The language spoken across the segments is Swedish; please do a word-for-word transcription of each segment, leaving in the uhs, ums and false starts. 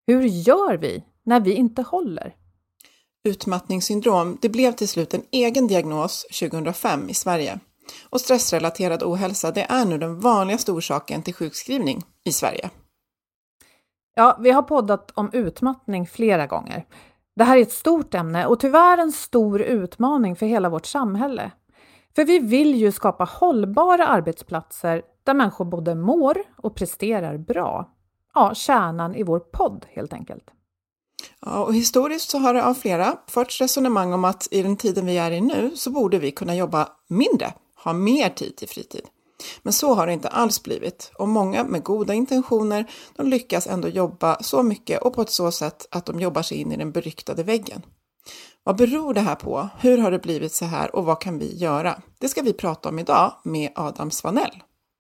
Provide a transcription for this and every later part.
Hur gör vi när vi inte håller? Utmattningssyndrom, det blev till slut en egen diagnos tjugohundrafem i Sverige. Och stressrelaterad ohälsa, det är nu den vanligaste orsaken till sjukskrivning i Sverige. Ja, vi har poddat om utmattning flera gånger. Det här är ett stort ämne och tyvärr en stor utmaning för hela vårt samhälle. För vi vill ju skapa hållbara arbetsplatser där människor både mår och presterar bra. Ja, kärnan i vår podd helt enkelt. Ja, och historiskt så har det av flera förts resonemang om att i den tiden vi är i nu så borde vi kunna jobba mindre, ha mer tid till fritid. Men så har det inte alls blivit och många med goda intentioner de lyckas ändå jobba så mycket och på ett så sätt att de jobbar sig in i den beryktade väggen. Vad beror det här på? Hur har det blivit så här och vad kan vi göra? Det ska vi prata om idag med Adam Svanell.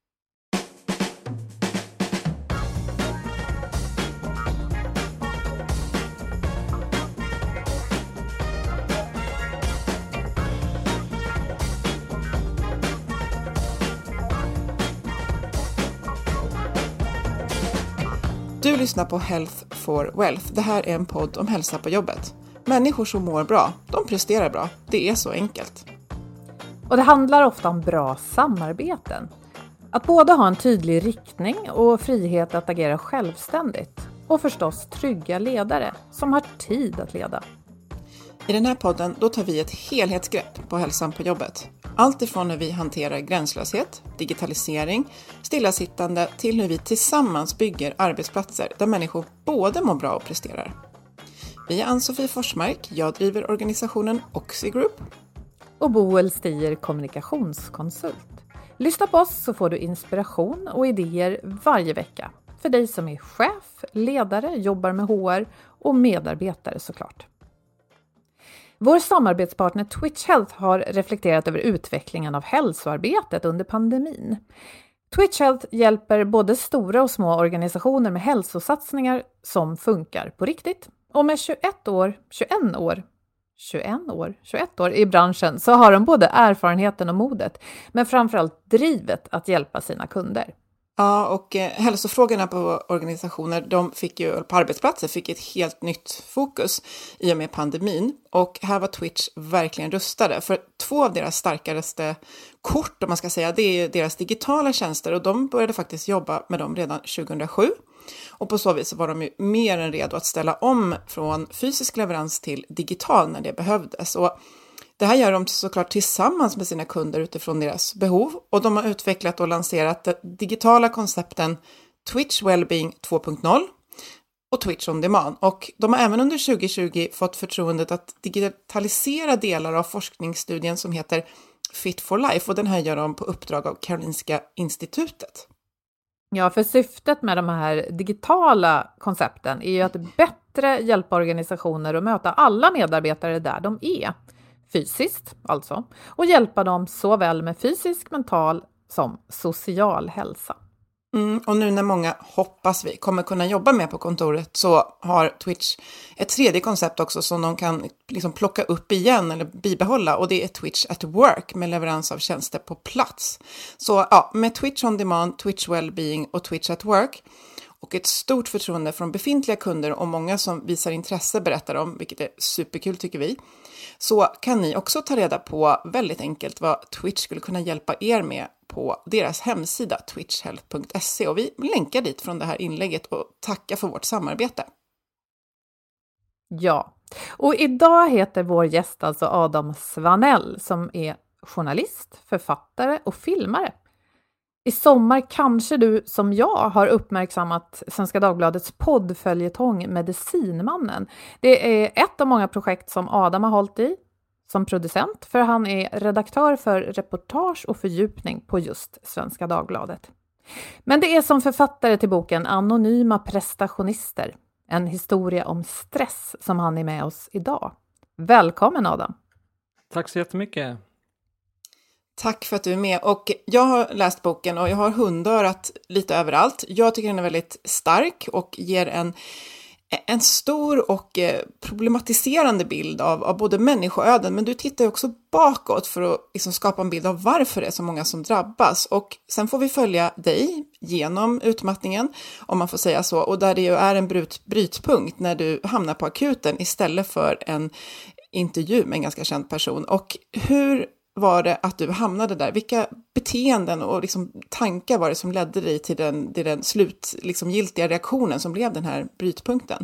Du lyssnar på Health for Wealth. Det här är en podd om hälsa på jobbet. Människor som mår bra, de presterar bra. Det är så enkelt. Och det handlar ofta om bra samarbeten. Att både ha en tydlig riktning och frihet att agera självständigt. Och förstås trygga ledare som har tid att leda. I den här podden då tar vi ett helhetsgrepp på hälsan på jobbet. Allt ifrån hur vi hanterar gränslöshet, digitalisering, stillasittande till hur vi tillsammans bygger arbetsplatser där människor både mår bra och presterar. Vi är Ann-Sofie Forsmark, jag driver organisationen Oxy Group. Och Boel Stier, kommunikationskonsult. Lyssna på oss så får du inspiration och idéer varje vecka. För dig som är chef, ledare, jobbar med H R och medarbetare såklart. Vår samarbetspartner Twitch Health har reflekterat över utvecklingen av hälsoarbetet under pandemin. Twitch Health hjälper både stora och små organisationer med hälsosatsningar som funkar på riktigt. Och med tjugoett år, tjugoett år, tjugoett år, tjugoett år i branschen så har de både erfarenheten och modet, men framförallt drivet att hjälpa sina kunder. Ja, och eh, hälsofrågorna på organisationer, de fick ju, på arbetsplatser fick ett helt nytt fokus i och med pandemin. Och här var Twitch verkligen rustade. För två av deras starkaste kort, om man ska säga, det är deras digitala tjänster. Och de började faktiskt jobba med dem redan tjugohundrasju. Och på så vis var de ju mer än redo att ställa om från fysisk leverans till digital när det behövdes. Och det här gör de såklart tillsammans med sina kunder utifrån deras behov. Och de har utvecklat och lanserat de digitala koncepten Twitch Wellbeing två punkt noll och Twitch On Demand. Och de har även under tjugohundratjugo fått förtroendet att digitalisera delar av forskningsstudien som heter Fit for Life. Och den här gör de på uppdrag av Karolinska institutet. Ja, för syftet med de här digitala koncepten är ju att bättre hjälpa organisationer att möta alla medarbetare där de är. Fysiskt alltså. Och hjälpa dem såväl med fysisk, mental som social hälsa. Mm, och nu när många, hoppas vi, kommer kunna jobba med på kontoret så har Twitch ett tredje koncept också som de kan liksom plocka upp igen eller bibehålla. Och det är Twitch at Work med leverans av tjänster på plats. Så ja, med Twitch On Demand, Twitch Wellbeing och Twitch at Work och ett stort förtroende från befintliga kunder och många som visar intresse berättar om, vilket är superkul tycker vi, så kan ni också ta reda på väldigt enkelt vad Twitch skulle kunna hjälpa er med på deras hemsida twitch health punkt se och vi länkar dit från det här inlägget och tackar för vårt samarbete. Ja, och idag heter vår gäst alltså Adam Svanell som är journalist, författare och filmare. I sommar kanske du som jag har uppmärksammat Svenska Dagbladets poddföljetong Medicinmannen. Det är ett av många projekt som Adam har hållit i som producent, för han är redaktör för reportage och fördjupning på just Svenska Dagbladet. Men det är som författare till boken Anonyma prestationister, en historia om stress som han är med oss idag. Välkommen Adam! Tack så jättemycket! Tack för att du är med. Och jag har läst boken och jag har hundörat lite överallt. Jag tycker den är väldigt stark och ger en en stor och problematiserande bild av, av både människoöden, men du tittar ju också bakåt för att liksom skapa en bild av varför det är så många som drabbas. Och sen får vi följa dig genom utmattningen, om man får säga så, och där det ju är en bryt, brytpunkt när du hamnar på akuten istället för en intervju med en ganska känd person. Och hur var det att du hamnade där? Vilka beteenden och liksom tankar var det som ledde dig till den, till den slut, liksom giltiga reaktionen som blev den här brytpunkten?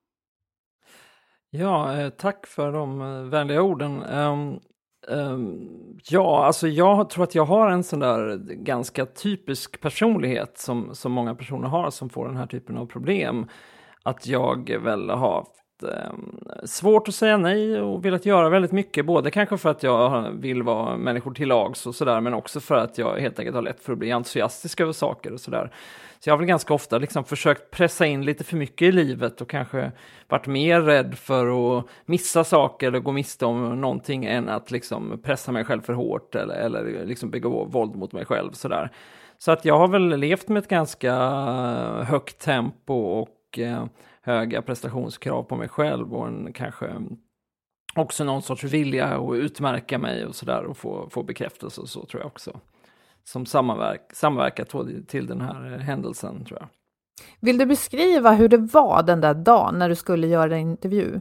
Ja, eh, tack för de eh, vänliga orden. Um, um, ja, alltså jag tror att jag har en sån där ganska typisk personlighet som, som många personer har som får den här typen av problem. Att jag väl har svårt att säga nej och velat göra väldigt mycket, både kanske för att jag vill vara människor till lags och sådär, men också för att jag helt enkelt har lätt för att bli entusiastisk över saker och sådär. Så jag har väl ganska ofta liksom försökt pressa in lite för mycket i livet och kanske varit mer rädd för att missa saker eller gå miste om någonting än att liksom pressa mig själv för hårt eller, eller liksom begå våld mot mig själv sådär. Så att jag har väl levt med ett ganska högt tempo och eh, höga prestationskrav på mig själv och en kanske också någon sorts vilja att utmärka mig och sådär och få, få bekräftelse och så tror jag också. Som samverk, samverkat till den här händelsen tror jag. Vill du beskriva hur det var den där dagen när du skulle göra en intervju?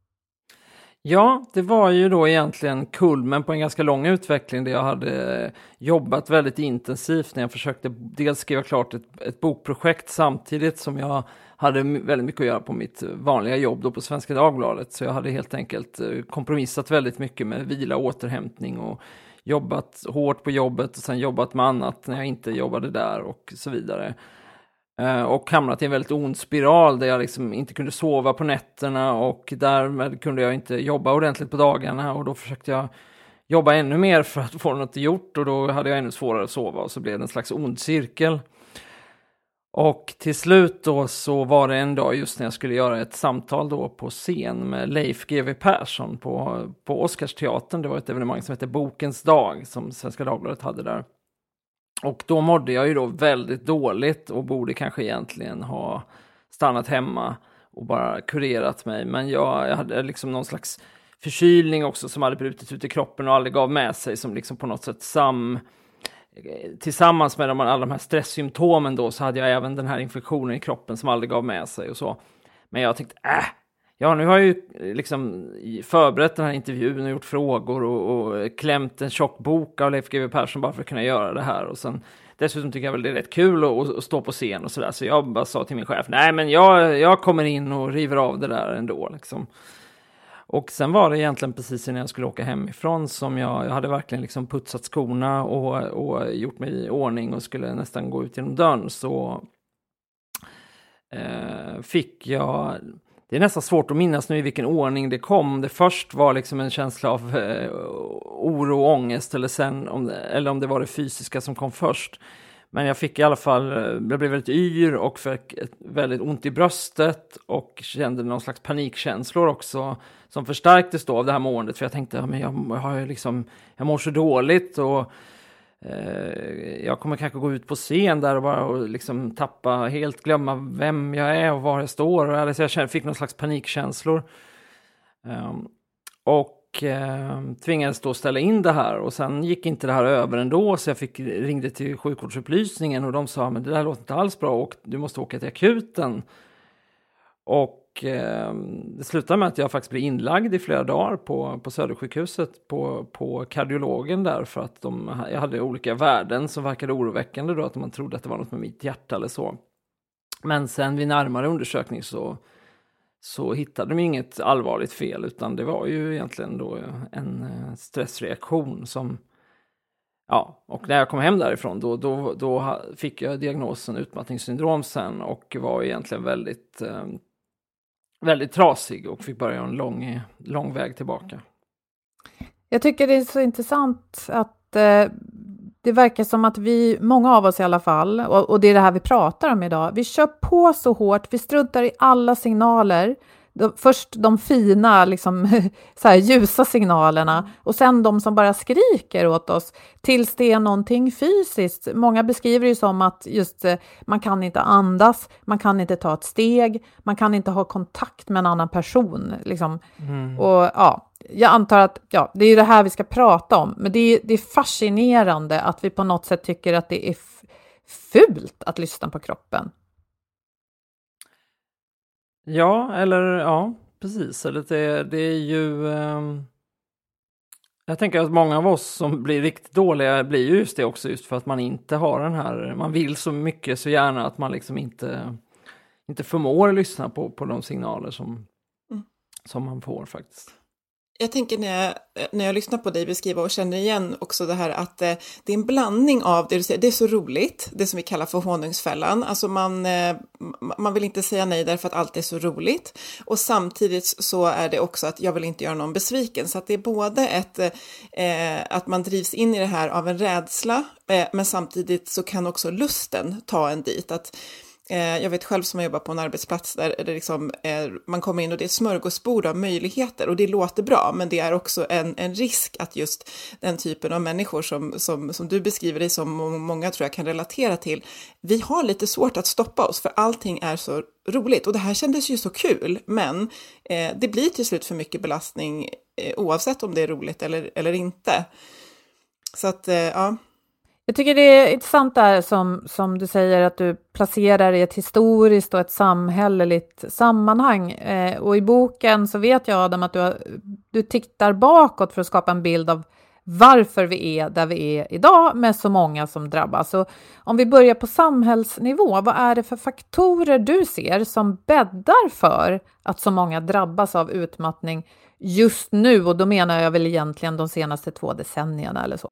Ja, det var ju då egentligen kulmen på en ganska lång utveckling där jag hade jobbat väldigt intensivt när jag försökte dels skriva klart ett, ett bokprojekt samtidigt som jag hade väldigt mycket att göra på mitt vanliga jobb då på Svenska Dagbladet. Så jag hade helt enkelt kompromissat väldigt mycket med vila och återhämtning och jobbat hårt på jobbet och sen jobbat med annat när jag inte jobbade där och så vidare. Och hamnat i en väldigt ond spiral där jag liksom inte kunde sova på nätterna och därmed kunde jag inte jobba ordentligt på dagarna och då försökte jag jobba ännu mer för att få något gjort och då hade jag ännu svårare att sova och så blev det en slags ond cirkel. Och till slut då så var det en dag just när jag skulle göra ett samtal då på scen med Leif G W Persson på, på Oscarsteatern. Det var ett evenemang som heter Bokens dag som Svenska Dagbladet hade där. Och då mådde jag ju då väldigt dåligt och borde kanske egentligen ha stannat hemma och bara kurerat mig. Men jag, jag hade liksom någon slags förkylning också som hade brutit ut i kroppen och aldrig gav med sig som liksom på något sätt sam... Tillsammans med de, alla de här stresssymptomen då så hade jag även den här infektionen i kroppen som aldrig gav med sig och så. Men jag tänkte, äh, ja nu har jag ju liksom förberett den här intervjun och gjort frågor och, och klämt en tjock bok av Leif G W Persson bara för att kunna göra det här. Och sen dessutom tycker jag väl det är rätt kul att, att stå på scen och sådär. Så jag bara sa till min chef, nej men jag, jag kommer in och river av det där ändå liksom. Och sen var det egentligen precis när jag skulle åka hemifrån som jag, jag hade verkligen liksom putsat skorna och, och gjort mig i ordning och skulle nästan gå ut genom dörren så eh, fick jag, det är nästan svårt att minnas nu i vilken ordning det kom. Det först var liksom en känsla av eh, oro och ångest eller, sen om det, eller om det var det fysiska som kom först. Men jag fick i alla fall, jag blev väldigt yr och fick väldigt ont i bröstet och kände någon slags panikkänslor också som förstärktes då av det här måendet. För jag tänkte, ja, men jag, har liksom, jag mår så dåligt och eh, jag kommer kanske gå ut på scen där och bara och liksom tappa, helt glömma vem jag är och var jag står. Alltså jag kände, fick någon slags panikkänslor. Um, och Och eh, tvingades då ställa in det här och sen gick inte det här över ändå så jag fick ringde till sjukvårdsupplysningen och de sa men det där låter inte alls bra och du måste åka till akuten. Och eh, det slutade med att jag faktiskt blev inlagd i flera dagar på, på Södersjukhuset på, på kardiologen där för att de, jag hade olika värden som verkade oroväckande då att man trodde att det var något med mitt hjärta eller så. Men sen vid närmare undersökning så så hittade de inget allvarligt fel utan det var ju egentligen då en stressreaktion som, ja, och när jag kom hem därifrån då, då, då fick jag diagnosen utmattningssyndrom sen och var egentligen väldigt, väldigt trasig och fick börja en lång, lång väg tillbaka. Jag tycker det är så intressant att eh, det verkar som att vi, många av oss i alla fall, och, och det är det här vi pratar om idag, vi kör på så hårt, vi struntar i alla signaler de, först de fina, liksom, så här, ljusa signalerna och sen de som bara skriker åt oss tills det är någonting fysiskt. Många beskriver det som att just man kan inte andas, man kan inte ta ett steg, man kan inte ha kontakt med en annan person. Liksom. Mm. Och ja, jag antar att ja, det är det här vi ska prata om, men det är, det är fascinerande att vi på något sätt tycker att det är f- fult att lyssna på kroppen. Ja, eller ja, precis. Eller det, det är ju... Um, jag tänker att många av oss som blir riktigt dåliga blir ju just det också, just för att man inte har den här... Man vill så mycket så gärna att man liksom inte, inte förmår lyssna på, på de signaler som, mm. som man får faktiskt. Jag tänker när jag, när jag lyssnar på dig beskriva och känner igen också det här att eh, det är en blandning av det du säger, det är så roligt, det som vi kallar för honungsfällan. Alltså man, eh, man vill inte säga nej därför att allt är så roligt. Och samtidigt så är det också att jag vill inte göra någon besviken. Så att det är både ett, eh, att man drivs in i det här av en rädsla, eh, men samtidigt så kan också lusten ta en dit. Att jag vet själv som har jobbat på en arbetsplats där det liksom, eh, man kommer in och det är ett smörgåsbord av möjligheter och det låter bra, men det är också en, en risk att just den typen av människor som, som, som du beskriver dig som många tror jag kan relatera till, vi har lite svårt att stoppa oss för allting är så roligt och det här kändes ju så kul, men eh, det blir till slut för mycket belastning eh, oavsett om det är roligt eller, eller inte. Så att, eh, ja... Jag tycker det är intressant där som, som du säger att du placerar i ett historiskt och ett samhälleligt sammanhang. Eh, och i boken så vet jag Adam att du, har, du tittar bakåt för att skapa en bild av varför vi är där vi är idag med så många som drabbas. Så om vi börjar på samhällsnivå, vad är det för faktorer du ser som bäddar för att så många drabbas av utmattning just nu? Och då menar jag väl egentligen de senaste två decennierna eller så.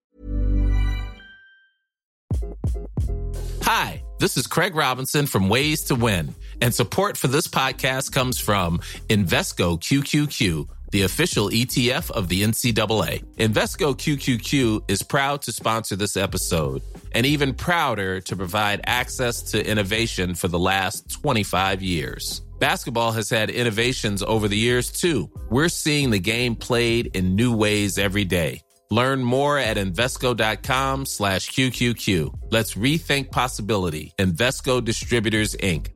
Hi, this is Craig Robinson from Ways to Win, and support for this podcast comes from Invesco Q Q Q, the official E T F of the N C double A. Invesco Q Q Q is proud to sponsor this episode, and even prouder to provide access to innovation for the last twenty-five years. Basketball has had innovations over the years, too. We're seeing the game played in new ways every day. Learn more at Invesco.com slash QQQ. Let's rethink possibility. Invesco Distributors, Incorporated.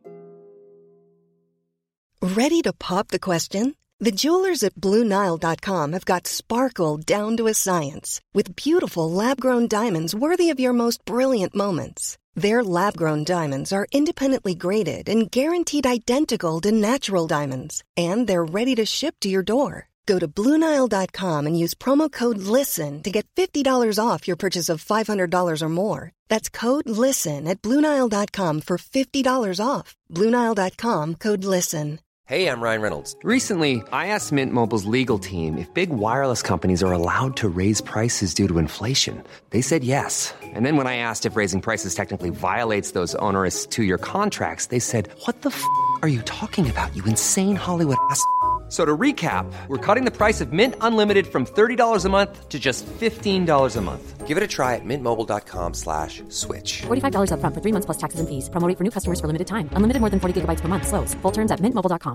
Ready to pop the question? The jewelers at Blue Nile dot com have got sparkle down to a science with beautiful lab-grown diamonds worthy of your most brilliant moments. Their lab-grown diamonds are independently graded and guaranteed identical to natural diamonds, and they're ready to ship to your door. Go to Blue Nile dot com and use promo code LISTEN to get fifty dollars off your purchase of five hundred dollars or more. That's code LISTEN at Blue Nile dot com for fifty dollars off. Blue Nile dot com, code LISTEN. Hey, I'm Ryan Reynolds. Recently, I asked Mint Mobile's legal team if big wireless companies are allowed to raise prices due to inflation. They said yes. And then when I asked if raising prices technically violates those onerous two-year contracts, they said, what the f*** are you talking about, you insane Hollywood ass f- So to recap, we're cutting the price of Mint Unlimited from thirty dollars a month to just fifteen dollars a month. Give it a try at mintmobile.com slash switch. forty-five dollars up front for three months plus taxes and fees. Promo rate for new customers for limited time. Unlimited more than forty gigabytes per month. Slows full terms at mint mobile dot com.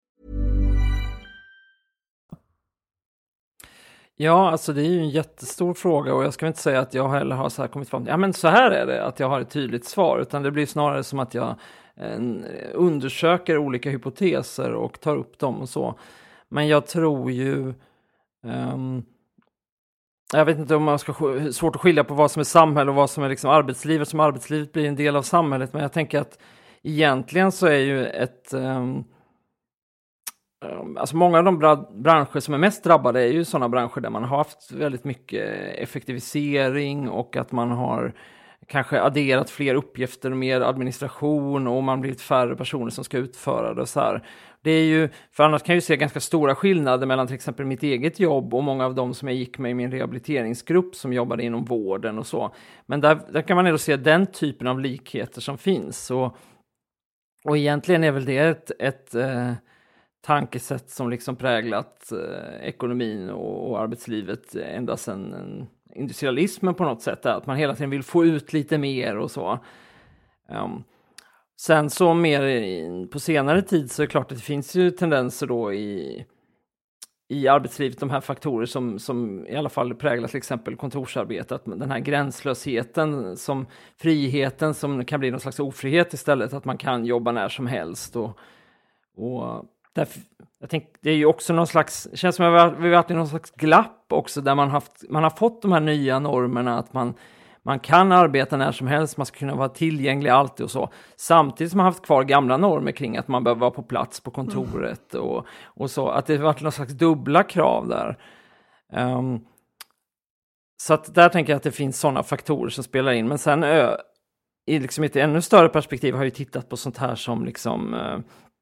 Ja, alltså det är ju en jättestor fråga och jag ska inte säga att jag heller har så här kommit fram till, ja men så här är det, att jag har ett tydligt svar, utan det blir snarare som att jag en, undersöker olika hypoteser och tar upp dem och så. Men jag tror ju um, jag vet inte om man ska svårt att skilja på vad som är samhälle och vad som är liksom arbetslivet, som arbetslivet blir en del av samhället, men jag tänker att egentligen så är ju ett um, alltså många av de branscher som är mest drabbade är ju sådana branscher där man har haft väldigt mycket effektivisering och att man har kanske adderat fler uppgifter och mer administration och man blivit färre personer som ska utföra det och så här. Det är ju, för annars kan jag ju se ganska stora skillnader mellan till exempel mitt eget jobb och många av dem som jag gick med i min rehabiliteringsgrupp som jobbade inom vården och så. Men där, där kan man ändå se den typen av likheter som finns. Och, och egentligen är väl det ett, ett eh, tankesätt som liksom präglat eh, ekonomin och, och arbetslivet ända sedan en, industrialismen på något sätt, att man hela tiden vill få ut lite mer och så. Um, sen så mer i, på senare tid så är det klart att det finns ju tendenser då i, i arbetslivet, de här faktorer som, som i alla fall präglar till exempel kontorsarbete, att den här gränslösheten, som friheten som kan bli någon slags ofrihet istället, att man kan jobba när som helst. Och, och därför, jag tänker, det är ju också någon slags, det känns som att vi har varit i någon slags glapp också, där man, haft, man har fått de här nya normerna, att man Man kan arbeta när som helst, man ska kunna vara tillgänglig alltid och så. Samtidigt som man har haft kvar gamla normer kring att man behöver vara på plats på kontoret mm. och, och så. Att det har varit någon slags dubbla krav där. Um, så att där tänker jag att det finns sådana faktorer som spelar in. Men sen ö, i liksom ett ännu större perspektiv har jag ju tittat på sånt här som liksom... Uh,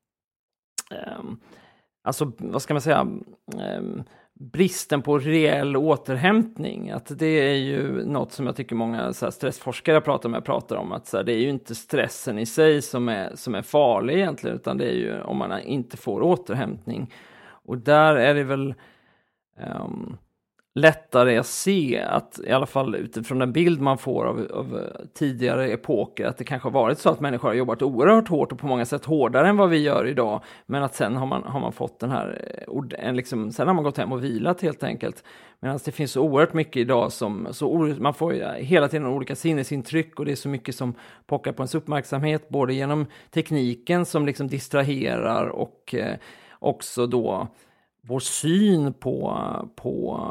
um, alltså, vad ska man säga... Um, bristen på reell återhämtning, att det är ju något som jag tycker många så här, stressforskare pratar med pratar om, att så här, det är ju inte stressen i sig som är, som är farlig egentligen, utan det är ju om man inte får återhämtning. Och där är det väl um, lättare att se att, i alla fall utifrån den bild man får av, av tidigare epoker, att det kanske har varit så att människor har jobbat oerhört hårt och på många sätt hårdare än vad vi gör idag, men att sen har man, har man fått den här en liksom, sen har man gått hem och vilat helt enkelt, medan det finns så oerhört mycket idag som så, man får hela tiden olika sinnesintryck, och det är så mycket som pockar på ens uppmärksamhet, både genom tekniken som liksom distraherar och eh, också då vår syn på på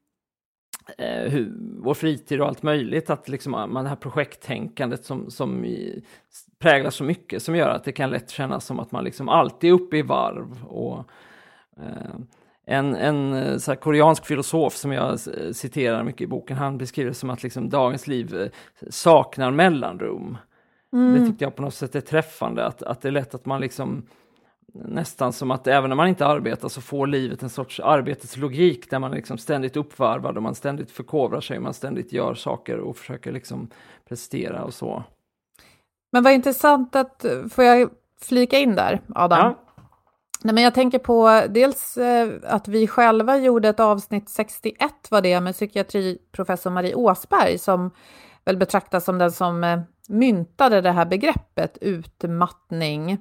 Eh, hur, vår fritid och allt möjligt, att liksom man, det här projekttänkandet som, som i, präglar så mycket, som gör att det kan lätt kännas som att man liksom alltid är uppe i varv. Och eh, en, en så här koreansk filosof som jag citerar mycket i boken, han beskriver det som att liksom dagens liv saknar mellanrum. Mm. Det tyckte jag på något sätt är träffande, att, att det är lätt att man liksom nästan som att även när man inte arbetar så får livet en sorts arbetets logik, där man liksom ständigt uppvarvad och man ständigt förkovrar sig, man ständigt gör saker och försöker liksom prestera och så. Men vad intressant att, får jag flika in där, Adam? Ja. Nej, men jag tänker på dels eh, att vi själva gjorde ett avsnitt sextioett, var det, med psykiatriprofessor Marie Åsberg, som väl betraktas som den som eh, myntade det här begreppet utmattning.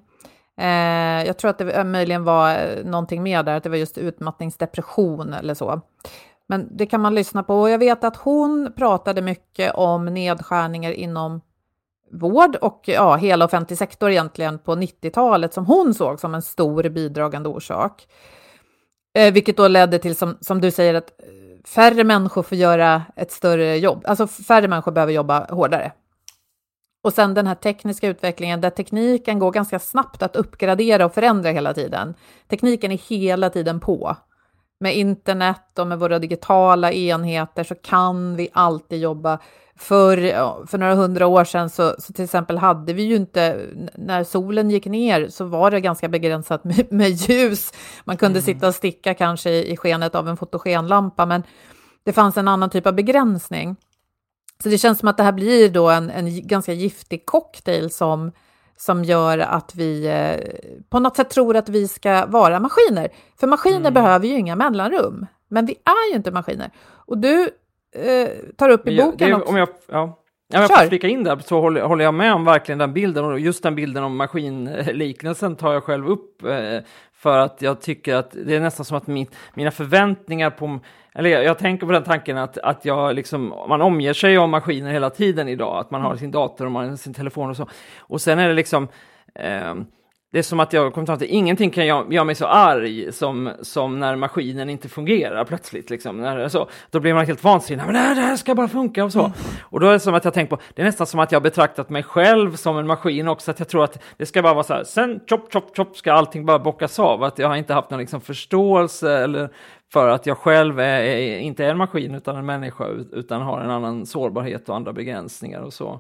Eh, jag tror att det möjligen var någonting mer där, att det var just utmattningsdepression eller så. Men det kan man lyssna på. Och jag vet att hon pratade mycket om nedskärningar inom vård och ja, hela offentlig sektor egentligen på nittiotalet, som hon såg som en stor bidragande orsak. Eh, vilket då ledde till, som, som du säger, att färre människor får göra ett större jobb. Alltså färre människor behöver jobba hårdare. Och sen den här tekniska utvecklingen, där tekniken går ganska snabbt att uppgradera och förändra hela tiden. Tekniken är hela tiden på. Med internet och med våra digitala enheter så kan vi alltid jobba. För, för några hundra år sedan så, så till exempel hade vi ju inte, när solen gick ner så var det ganska begränsat med, med ljus. Man kunde mm. sitta och sticka kanske i, i skenet av en fotogenlampa, men det fanns en annan typ av begränsning. Så det känns som att det här blir då en, en ganska giftig cocktail som, som gör att vi eh, på något sätt tror att vi ska vara maskiner. För maskiner mm. behöver ju inga mellanrum. Men vi är ju inte maskiner. Och du eh, tar upp i jag, boken det, också. Om jag, ja. Om jag får flika in där så håller, håller jag med om verkligen den bilden. Och just den bilden om maskinliknelsen tar jag själv upp. Eh, för att jag tycker att det är nästan som att min, mina förväntningar på... Eller jag, jag tänker på den tanken att, att jag liksom, man omger sig av maskiner hela tiden idag. Att man har sin dator och man har sin telefon och så. Och sen är det liksom... Eh, det är som att jag kommer fram till ingenting kan jag, göra mig så arg som, som när maskinen inte fungerar plötsligt. Liksom. När, så, då blir man helt vansinnig. Men det här, det här ska bara funka och så. Mm. Och då är det som att jag tänker på, det är nästan som att jag betraktat mig själv som en maskin också. Att jag tror att det ska bara vara så här, sen chop, chop, chop ska allting bara bockas av. Att jag har inte haft någon liksom förståelse eller för att jag själv är, är, inte är en maskin utan en människa, utan har en annan sårbarhet och andra begränsningar och så.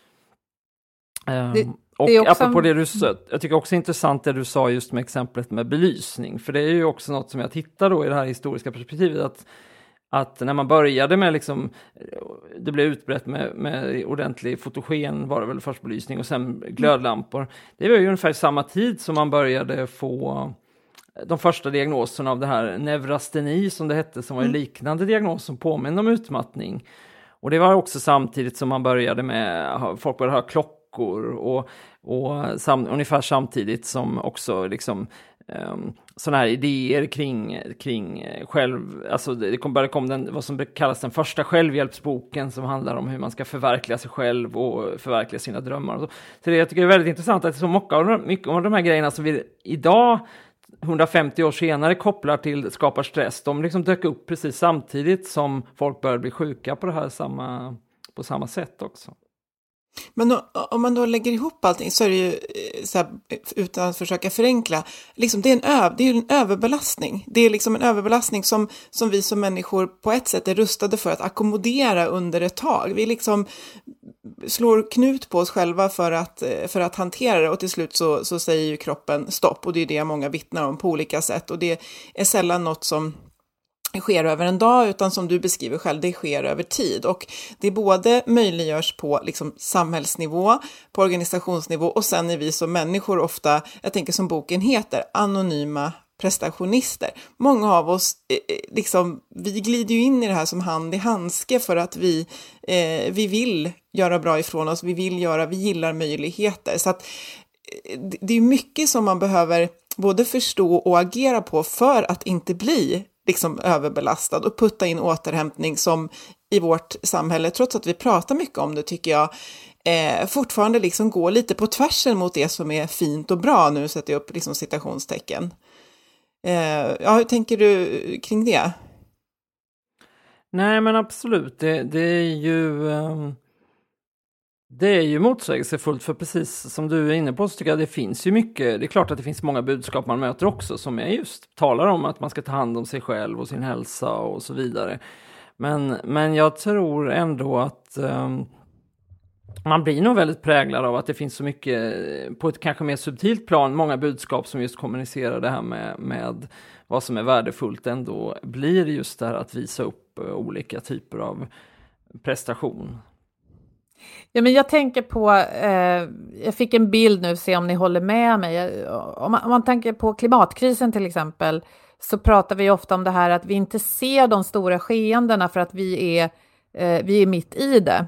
Um, det... Och det också... apropå det du sa, jag tycker också intressant det du sa just med exemplet med belysning. För det är ju också något som jag tittar då i det här historiska perspektivet. Att, att när man började med liksom, det blev utbrett med, med ordentlig fotogen, var det väl först belysning och sen glödlampor. Det var ju ungefär samma tid som man började få de första diagnoserna av det här neurasteni som det hette, som var en liknande diagnos som påminner om utmattning. Och det var också samtidigt som man började med, folk började ha klockor klockor och, och sam, ungefär samtidigt som också liksom Um, sådana här idéer kring, kring själv, alltså det kom, bara kom den, vad som kallas den första självhjälpsboken som handlar om hur man ska förverkliga sig själv och förverkliga sina drömmar. Och så så det, jag tycker det är väldigt intressant att så mycket av, de, mycket av de här grejerna som vi idag hundrafemtio år senare kopplar till skapar stress, de liksom dök upp precis samtidigt som folk började bli sjuka på det här samma, på samma sätt också. Men då, om man då lägger ihop allting så är det ju, så här, utan att försöka förenkla, liksom det är en, öv, det är en överbelastning. Det är liksom en överbelastning som, som vi som människor på ett sätt är rustade för att ackommodera under ett tag. Vi liksom slår knut på oss själva för att, för att hantera det, och till slut så, så säger ju kroppen stopp, och det är det många vittnar om på olika sätt, och det är sällan något som sker över en dag, utan som du beskriver själv, det sker över tid, och det både möjliggörs på liksom samhällsnivå, på organisationsnivå, och sen är vi som människor ofta, jag tänker som boken heter, anonyma prestationister. Många av oss, eh, liksom, vi glider ju in i det här som hand i handske för att vi, eh, vi vill göra bra ifrån oss, vi vill göra, vi gillar möjligheter, så att eh, det är mycket som man behöver både förstå och agera på för att inte bli liksom överbelastad, och putta in återhämtning som i vårt samhälle, trots att vi pratar mycket om det, tycker jag, eh, fortfarande liksom går lite på tvärsen mot det som är fint och bra. Nu sätter jag upp liksom citationstecken. Eh, ja, hur tänker du kring det? Nej, men absolut. Det, det är ju... Um... Det är ju motsägelsefullt, för precis som du är inne på så tycker jag det finns ju mycket, det är klart att det finns många budskap man möter också som är just talar om att man ska ta hand om sig själv och sin hälsa och så vidare. Men, men jag tror ändå att um, man blir nog väldigt präglad av att det finns så mycket på ett kanske mer subtilt plan, många budskap som just kommunicerar det här med, med vad som är värdefullt ändå blir just det här att visa upp olika typer av prestation. Ja, men jag tänker på, eh, jag fick en bild nu, se om ni håller med mig. Om man, om man tänker på klimatkrisen till exempel, så pratar vi ofta om det här att vi inte ser de stora skeendena för att vi är, eh, vi är mitt i det.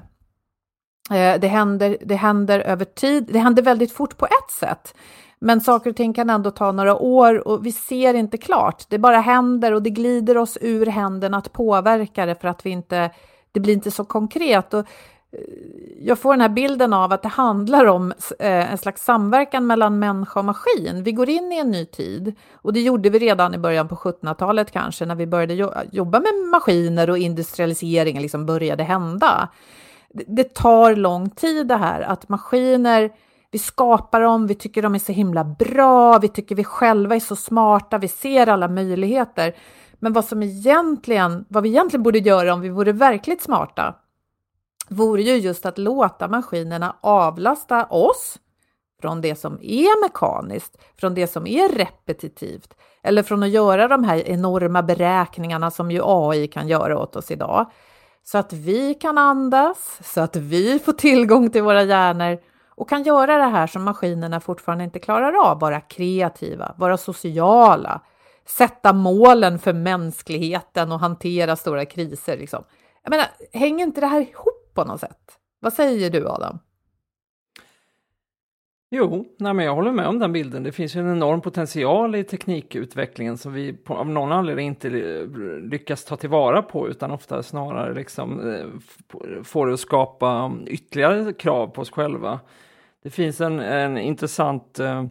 Eh, det händer, det händer över tid, det händer väldigt fort på ett sätt. Men saker och ting kan ändå ta några år och vi ser inte klart. Det bara händer och det glider oss ur händerna att påverka det för att vi inte, det blir inte så konkret. Och jag får den här bilden av att det handlar om en slags samverkan mellan människa och maskin. Vi går in i en ny tid, och det gjorde vi redan i början på sjuttonhundratalet kanske, när vi började jobba med maskiner och industrialiseringen liksom började hända. Det tar lång tid det här, att maskiner, vi skapar dem, vi tycker de är så himla bra, vi tycker vi själva är så smarta, vi ser alla möjligheter. Men vad som egentligen, vad vi egentligen borde göra om vi vore verkligt smarta, vore ju just att låta maskinerna avlasta oss från det som är mekaniskt, från det som är repetitivt, eller från att göra de här enorma beräkningarna som ju A I kan göra åt oss idag. Så att vi kan andas, så att vi får tillgång till våra hjärnor och kan göra det här som maskinerna fortfarande inte klarar av, vara kreativa, vara sociala, sätta målen för mänskligheten och hantera stora kriser. Liksom. Jag menar, hänger inte det här ihop på något sätt? Vad säger du, Adam? Jo, nej men jag håller med om den bilden. Det finns ju en enorm potential i teknikutvecklingen som vi på, av någon anledning inte lyckas ta tillvara på, utan ofta snarare liksom, får det att skapa ytterligare krav på oss själva. Det finns en, en intressant eh,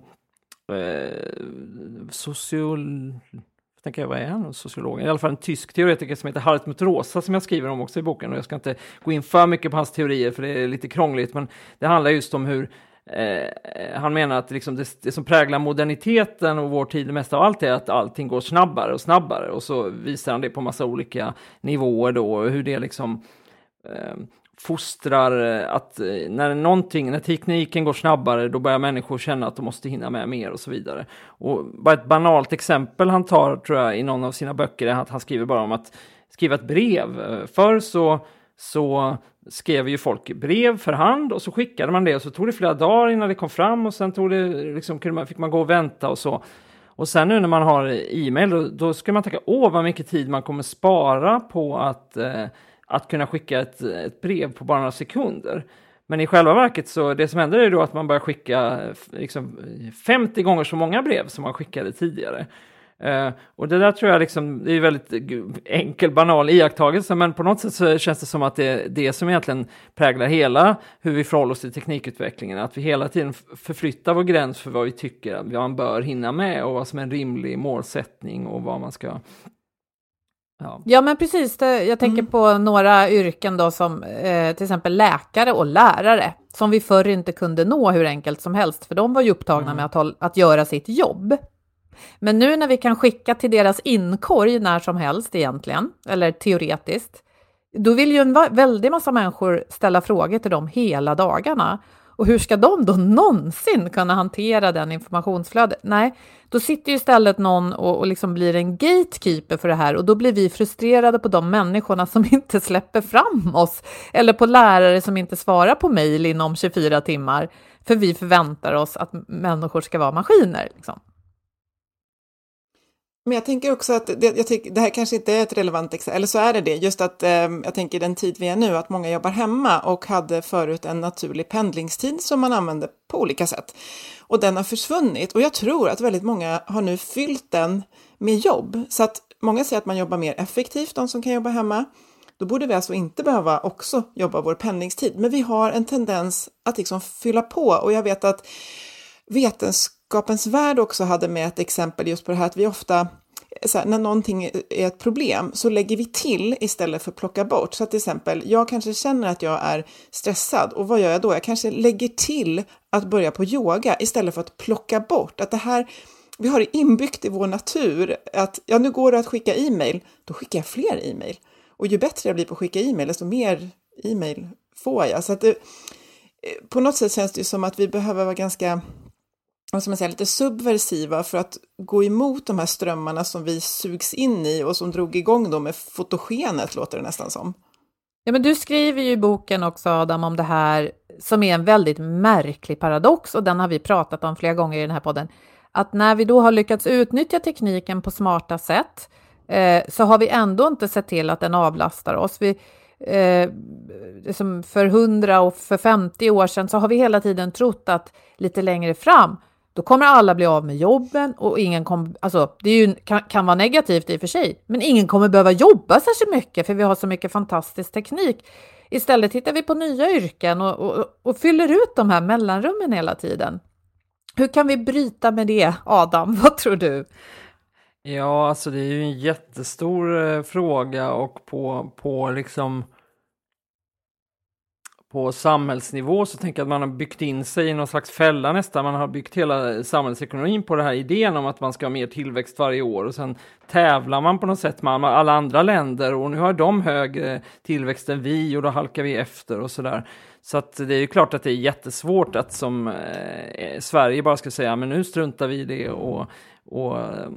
social... Jag tänker, vad är han? Sociolog? I alla fall en tysk teoretiker som heter Hartmut Rosa, som jag skriver om också i boken. Och jag ska inte gå in för mycket på hans teorier för det är lite krångligt, men det handlar just om hur eh, han menar att liksom det, det som präglar moderniteten och vår tid mest av allt är att allting går snabbare och snabbare, och så visar han det på massa olika nivåer då, hur det liksom eh, fostrar att när någonting, när tekniken går snabbare, då börjar människor känna att de måste hinna med mer och så vidare. Och bara ett banalt exempel han tar, tror jag, i någon av sina böcker är att han skriver bara om att skriva ett brev. Förr så, så skrev ju folk brev för hand och så skickade man det, och så tog det flera dagar innan det kom fram, och sen tog det, liksom, fick man gå och vänta och så. Och sen nu när man har e-mail, då, då ska man tänka, åh vad mycket tid man kommer spara på att eh, att kunna skicka ett, ett brev på bara några sekunder. Men i själva verket så det som händer är då att man börjar skicka liksom femtio gånger så många brev som man skickade tidigare. Uh, och det där tror jag liksom, det är väldigt enkel, banal iakttagelse, men på något sätt så känns det som att det är det som egentligen präglar hela hur vi förhåller oss till teknikutvecklingen, att vi hela tiden förflyttar vår gräns för vad vi tycker att man bör hinna med och vad som är en rimlig målsättning och vad man ska... Ja, ja men precis, det, jag tänker mm. på några yrken då som eh, till exempel läkare och lärare som vi förr inte kunde nå hur enkelt som helst, för de var ju upptagna mm. med att, hålla, att göra sitt jobb. Men nu när vi kan skicka till deras inkorg när som helst egentligen, eller teoretiskt, då vill ju en väldig massa människor ställa frågor till dem hela dagarna. Och hur ska de då någonsin kunna hantera den informationsflödet? Nej, då sitter ju istället någon och, och liksom blir en gatekeeper för det här. Och då blir vi frustrerade på de människorna som inte släpper fram oss. Eller på lärare som inte svarar på mejl inom tjugofyra timmar. För vi förväntar oss att människor ska vara maskiner liksom. Men jag tänker också att det, jag tycker, det här kanske inte är ett relevant exempel, eller så är det det. Just att eh, jag tänker den tid vi är nu, att många jobbar hemma och hade förut en naturlig pendlingstid som man använde på olika sätt. Och den har försvunnit och jag tror att väldigt många har nu fyllt den med jobb. Så att många säger att man jobbar mer effektivt, de som kan jobba hemma. Då borde vi alltså inte behöva också jobba vår pendlingstid. Men vi har en tendens att liksom fylla på, och jag vet att vetenskapens värld också hade med ett exempel just på det här att vi ofta, så här, när någonting är ett problem så lägger vi till istället för att plocka bort. Så att till exempel, jag kanske känner att jag är stressad, och vad gör jag då? Jag kanske lägger till att börja på yoga istället för att plocka bort. Att det här, vi har det inbyggt i vår natur att ja, nu går det att skicka e-mail, då skickar jag fler e-mail. Och ju bättre jag blir på att skicka e-mail, desto mer e-mail får jag. Så att det, på något sätt känns det ju som att vi behöver vara ganska, vad ska man säga, lite subversiva för att gå emot de här strömmarna som vi sugs in i och som drog igång då med fotogenet, låter det nästan som. Ja, men du skriver ju i boken också, Adam, om det här som är en väldigt märklig paradox, och den har vi pratat om flera gånger i den här podden. Att när vi då har lyckats utnyttja tekniken på smarta sätt eh, så har vi ändå inte sett till att den avlastar oss. Vi, eh, som för hundra och för femtio år sedan så har vi hela tiden trott att lite längre fram då kommer alla bli av med jobben och ingen kommer, alltså det är ju, kan, kan vara negativt i och för sig, men ingen kommer behöva jobba särskilt mycket för vi har så mycket fantastisk teknik. Istället tittar vi på nya yrken och, och, och fyller ut de här mellanrummen hela tiden. Hur kan vi bryta med det, Adam? Vad tror du? Ja, alltså det är ju en jättestor eh, fråga, och på, på liksom på samhällsnivå så tänker jag att man har byggt in sig i någon slags fälla nästan. Man har byggt hela samhällsekonomin på den här idén om att man ska ha mer tillväxt varje år, och sen tävlar man på något sätt med alla andra länder, och nu har de högre tillväxt än vi och då halkar vi efter och sådär. Så att det är ju klart att det är jättesvårt att som eh, Sverige bara ska säga men nu struntar vi i det och, och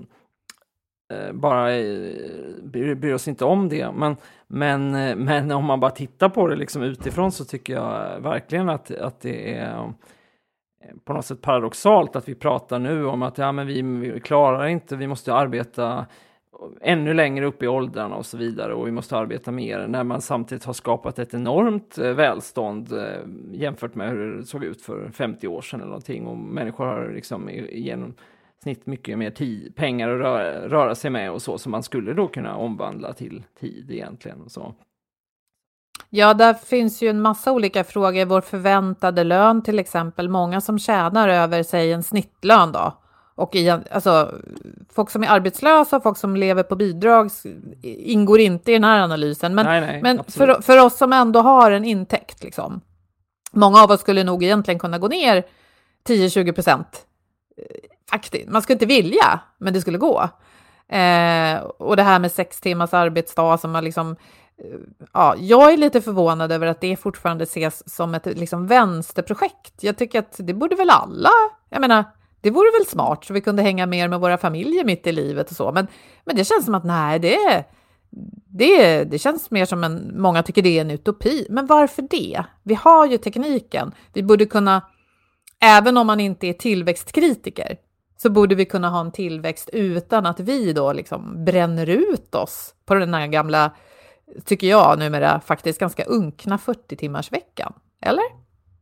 eh, bara eh, bryr, bryr oss inte om det. Men, men, men om man bara tittar på det liksom utifrån så tycker jag verkligen att, att det är på något sätt paradoxalt att vi pratar nu om att ja, men vi, vi klarar inte, vi måste arbeta ännu längre upp i åldrarna och så vidare, och vi måste arbeta mer när man samtidigt har skapat ett enormt eh, välstånd eh, jämfört med hur det såg ut för femtio år sedan eller någonting, och människor har liksom i genomsnitt mycket mer tid, pengar att röra, röra sig med och så, som man skulle då kunna omvandla till tid egentligen och så. Ja, där finns ju en massa olika frågor. Vår förväntade lön till exempel, många som tjänar över sig en snittlön då. Och igen, alltså, folk som är arbetslösa och folk som lever på bidrag ingår inte i den här analysen. Men, nej, nej, men för, för oss som ändå har en intäkt, liksom. Många av oss skulle nog egentligen kunna gå ner tio till tjugo procent. Faktiskt. Man skulle inte vilja, men det skulle gå. Eh, och det här med sex timmars arbetsdag som man liksom... Ja, jag är lite förvånad över att det fortfarande ses som ett liksom, vänsterprojekt. Jag tycker att det borde väl alla... Jag menar... Det vore väl smart så vi kunde hänga mer med våra familjer mitt i livet och så. Men, men det känns som att nej, det, det, det känns mer som en... Många tycker det är en utopi. Men varför det? Vi har ju tekniken. Vi borde kunna, även om man inte är tillväxtkritiker, så borde vi kunna ha en tillväxt utan att vi då liksom bränner ut oss på den här gamla, tycker jag numera, faktiskt ganska unkna fyrtio timmars veckan. Eller?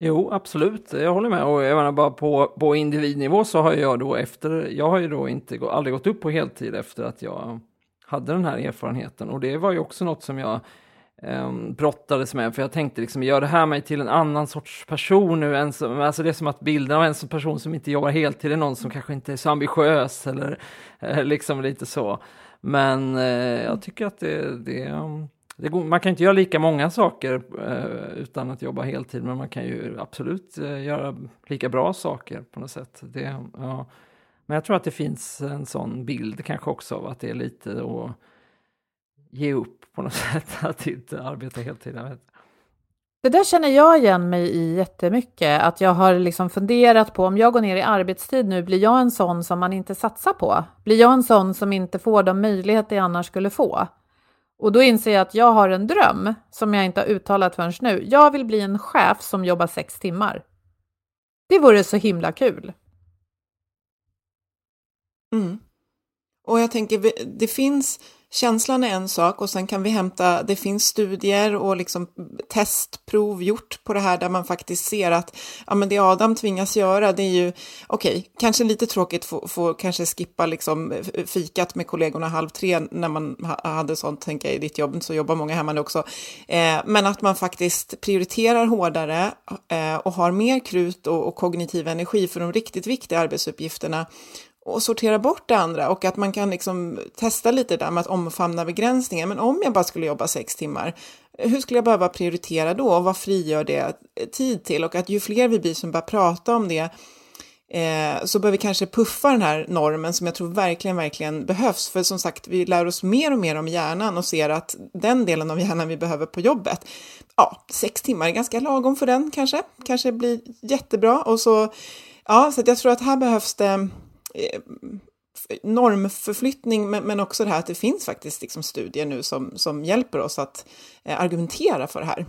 Jo, absolut. Jag håller med. Och jag menar bara på, på individnivå så har jag då efter, jag har ju då inte, aldrig gått upp på heltid efter att jag hade den här erfarenheten. Och det var ju också något som jag eh, brottades med. För jag tänkte liksom, gör det här mig till en annan sorts person nu? En som, alltså det är som att bilden av en som person som inte jobbar heltid är någon som kanske inte är så ambitiös eller eh, liksom lite så. Men eh, jag tycker att det, det, det går, man kan inte göra lika många saker eh, utan att jobba heltid, men man kan ju absolut eh, göra lika bra saker på något sätt. Det, ja. Men jag tror att det finns en sån bild kanske också av att det är lite att ge upp på något sätt att inte arbeta heltid. Jag vet. Det där känner jag igen mig i jättemycket. Att jag har liksom funderat på om jag går ner i arbetstid nu, blir jag en sån som man inte satsar på? Blir jag en sån som inte får de möjligheter jag annars skulle få? Och då inser jag att jag har en dröm som jag inte har uttalat förrän nu. Jag vill bli en chef som jobbar sex timmar. Det vore så himla kul. Mm. Och jag tänker, det finns, känslan är en sak och sen kan vi hämta, det finns studier och liksom testprov gjort på det här där man faktiskt ser att ja, men det Adam tvingas göra, det är ju okej, okay, kanske lite tråkigt få, få kanske skippa liksom fikat med kollegorna halv tre när man hade sånt, tänker jag, i ditt jobb, så jobbar många hemma nu också, eh, men att man faktiskt prioriterar hårdare eh, och har mer krut och, och kognitiv energi för de riktigt viktiga arbetsuppgifterna och sortera bort det andra, och att man kan liksom testa lite där med att omfamna begränsningar. Men om jag bara skulle jobba sex timmar, hur skulle jag behöva prioritera då och vad frigör det tid till? Och att ju fler vi blir som bara prata om det eh, så bör vi kanske puffa den här normen som jag tror verkligen, verkligen behövs. För som sagt, vi lär oss mer och mer om hjärnan och ser att den delen av hjärnan vi behöver på jobbet, ja, sex timmar är ganska lagom för den kanske. Kanske blir jättebra. Och så, ja, så att jag tror att här behövs det normförflyttning, men, men också det här att det finns faktiskt liksom studier nu som, som hjälper oss att eh, argumentera för det här.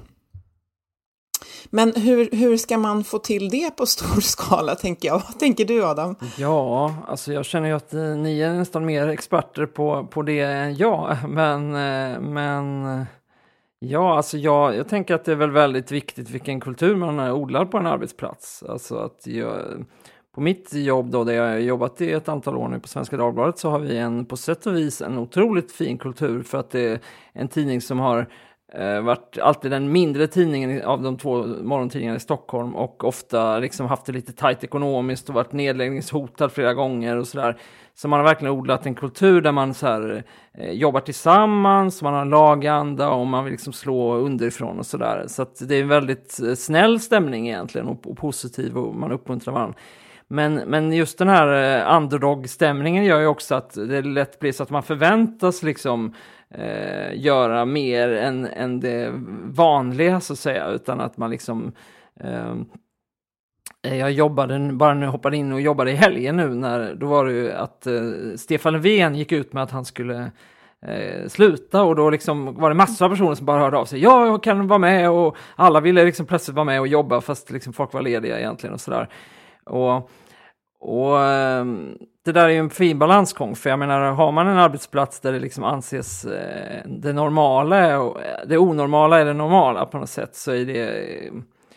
Men hur, hur ska man få till det på stor skala, tänker jag? Vad tänker du, Adam? Ja, alltså jag känner ju att ni är nästan mer experter på, på det än jag, men, men ja, alltså jag, jag tänker att det är väl väldigt viktigt vilken kultur man odlar på en arbetsplats. Alltså att jag... På mitt jobb då, där jag har jobbat i ett antal år nu på Svenska Dagbladet, så har vi en, på sätt och vis en otroligt fin kultur, för att det är en tidning som har eh, varit alltid den mindre tidningen av de två morgontidningarna i Stockholm, och ofta liksom haft det lite tajt ekonomiskt och varit nedläggningshotad flera gånger och sådär. Så man har verkligen odlat en kultur där man så här, eh, jobbar tillsammans, man har en laganda och man vill liksom slå underifrån och sådär. Så att det är en väldigt snäll stämning egentligen, och, och positiv, och man uppmuntrar varandra. Men, men just den här eh, underdog-stämningen gör ju också att det lätt blir så att man förväntas liksom eh, göra mer än, än det vanliga, så att säga, utan att man liksom eh, jag jobbade, bara nu hoppade in och jobbade i helgen nu, när, då var det ju att eh, Stefan Löfven gick ut med att han skulle eh, sluta, och då liksom var det massor av personer som bara hörde av sig, ja, jag kan vara med, och alla ville liksom plötsligt vara med och jobba fast liksom folk var lediga egentligen och sådär. Och, och det där är ju en fin balansgång, för jag menar, har man en arbetsplats där det liksom anses eh, det normala och det onormala är det normala på något sätt, så är det eh,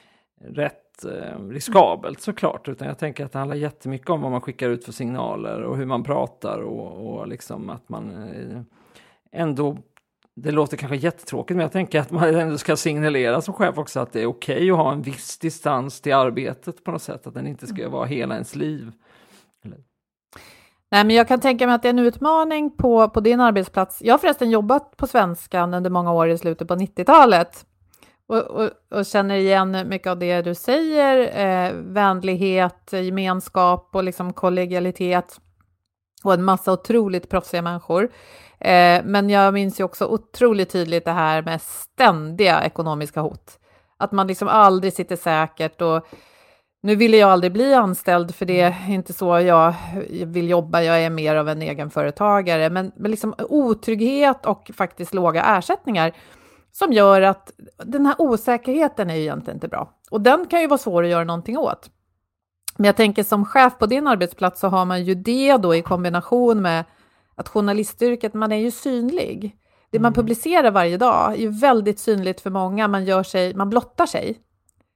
rätt eh, riskabelt såklart. Utan jag tänker att det handlar jättemycket om vad man skickar ut för signaler och hur man pratar, och, och liksom att man eh, ändå, det låter kanske jättetråkigt, men jag tänker att man ändå ska signalera som chef också att det är okej att ha en viss distans till arbetet på något sätt, att den inte ska vara hela ens liv. Eller? Nej, men jag kan tänka mig att det är en utmaning på, på din arbetsplats. Jag har förresten jobbat på Svenskan under många år i slutet på nittiotalet. Och, och, och känner igen mycket av det du säger. Eh, vänlighet, gemenskap och liksom kollegialitet. Och en massa otroligt proffsiga människor. Eh, men jag minns ju också otroligt tydligt det här med ständiga ekonomiska hot. Att man liksom aldrig sitter säkert, och nu ville jag aldrig bli anställd, för det är inte så jag vill jobba. Jag är mer av en egenföretagare. Men, men liksom otrygghet och faktiskt låga ersättningar som gör att den här osäkerheten är ju egentligen inte bra. Och den kan ju vara svår att göra någonting åt. Men jag tänker, som chef på din arbetsplats så har man ju det då i kombination med att journalistyrket, man är ju synlig. Det man publicerar varje dag är ju väldigt synligt för många. Man gör sig, man blottar sig.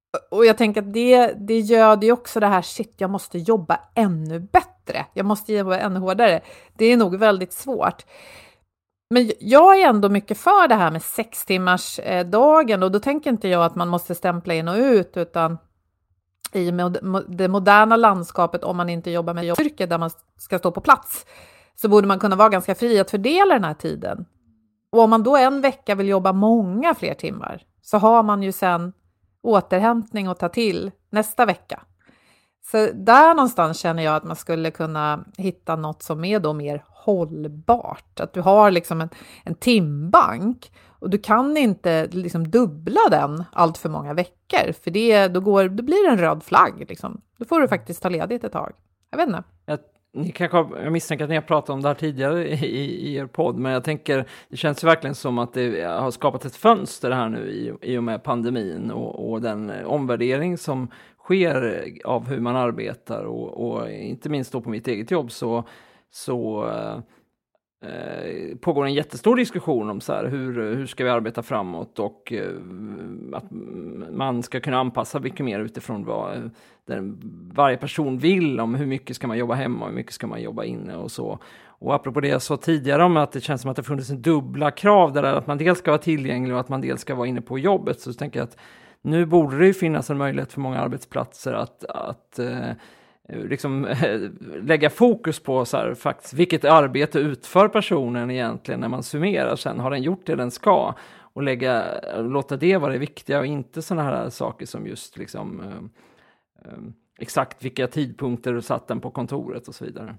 Och jag tänker att det, det gör ju också det här, shit, jag måste jobba ännu bättre. Jag måste jobba ännu hårdare. Det är nog väldigt svårt. Men jag är ändå mycket för det här med sex timmars dagen. Och då tänker inte jag att man måste stämpla in och ut, utan i det moderna landskapet, om man inte jobbar med yrke där man ska stå på plats, så borde man kunna vara ganska fri att fördela den här tiden. Och om man då en vecka vill jobba många fler timmar, så har man ju sen återhämtning att ta till nästa vecka. Så där någonstans känner jag att man skulle kunna hitta något som är då mer hållbart. Att du har liksom en, en timbank, och du kan inte liksom dubbla den allt för många veckor. För det, då, går, då blir det en röd flagg. Liksom. Då får du faktiskt ta ledigt ett tag. Jag vet inte. Jag, ni kanske, jag misstänker att ni har pratat om det här tidigare i, i, i er podd. Men jag tänker, det känns ju verkligen som att det har skapat ett fönster här nu i, i och med pandemin. Och, och den omvärdering som sker av hur man arbetar. Och, och inte minst då på mitt eget jobb så... så eh, pågår en jättestor diskussion om så här, hur, hur ska vi arbeta framåt, och eh, att man ska kunna anpassa mycket mer utifrån vad den, varje person vill, om hur mycket ska man jobba hemma och hur mycket ska man jobba inne och så. Och apropå det jag sa tidigare om att det känns som att det funnits en dubbla krav där, att man dels ska vara tillgänglig och att man dels ska vara inne på jobbet, så tänker jag att nu borde det ju finnas en möjlighet för många arbetsplatser att, att eh, liksom lägga fokus på så här, faktiskt, vilket arbete utför personen egentligen när man summerar sen. Har den gjort det den ska? Och lägga, låta det vara det viktiga, och inte såna här saker som just liksom eh, eh, exakt vilka tidpunkter du satt den på kontoret och så vidare.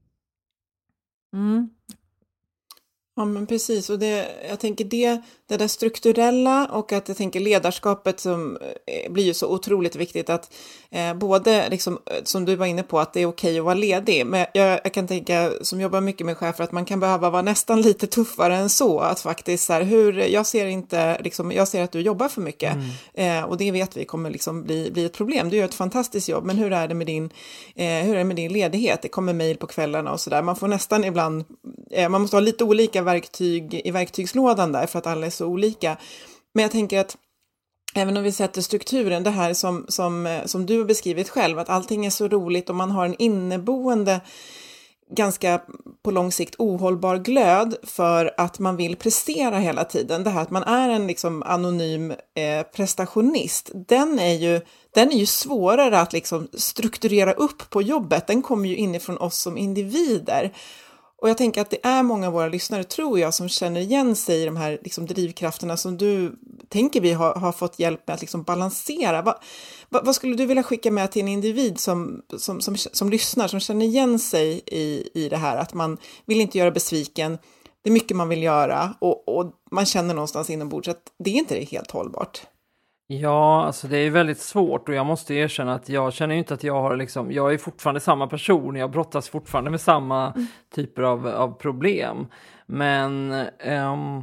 Mm. Ja, men precis. Och det, jag tänker det, det där strukturella, och att jag tänker ledarskapet som eh, blir ju så otroligt viktigt, att eh, både liksom, som du var inne på, att det är okej att vara ledig. Men jag, jag kan tänka, som jobbar mycket med chefer, att man kan behöva vara nästan lite tuffare än så. Att faktiskt så här, hur, jag ser inte, liksom, jag ser att du jobbar för mycket. Mm. Eh, och det vet vi kommer liksom bli, bli ett problem. Du gör ett fantastiskt jobb, men hur är det med din, eh, hur är det med din ledighet? Det kommer mejl på kvällarna och sådär. Man får nästan ibland, eh, man måste ha lite olika verktyg i verktygslådan där, för att alla är så olika. Men jag tänker att även om vi sätter strukturen, det här som, som, som du har beskrivit själv, att allting är så roligt och man har en inneboende, ganska på lång sikt ohållbar glöd för att man vill prestera hela tiden. Det här att man är en liksom anonym eh, prestationist, den är ju, den är ju svårare att liksom strukturera upp på jobbet. Den kommer ju inifrån oss som individer. Och jag tänker att det är många av våra lyssnare, tror jag, som känner igen sig i de här liksom drivkrafterna som du tänker vi har, har fått hjälp med att liksom balansera. Va, va, vad skulle du vilja skicka med till en individ som, som, som, som lyssnar, som känner igen sig i, i det här? Att man vill inte göra besviken, det är mycket man vill göra, och, och man känner någonstans inombords att det är inte helt hållbart. Ja, alltså det är väldigt svårt, och jag måste erkänna att jag känner inte att jag har liksom, jag är fortfarande samma person, jag brottas fortfarande med samma mm. typer av, av problem. Men um,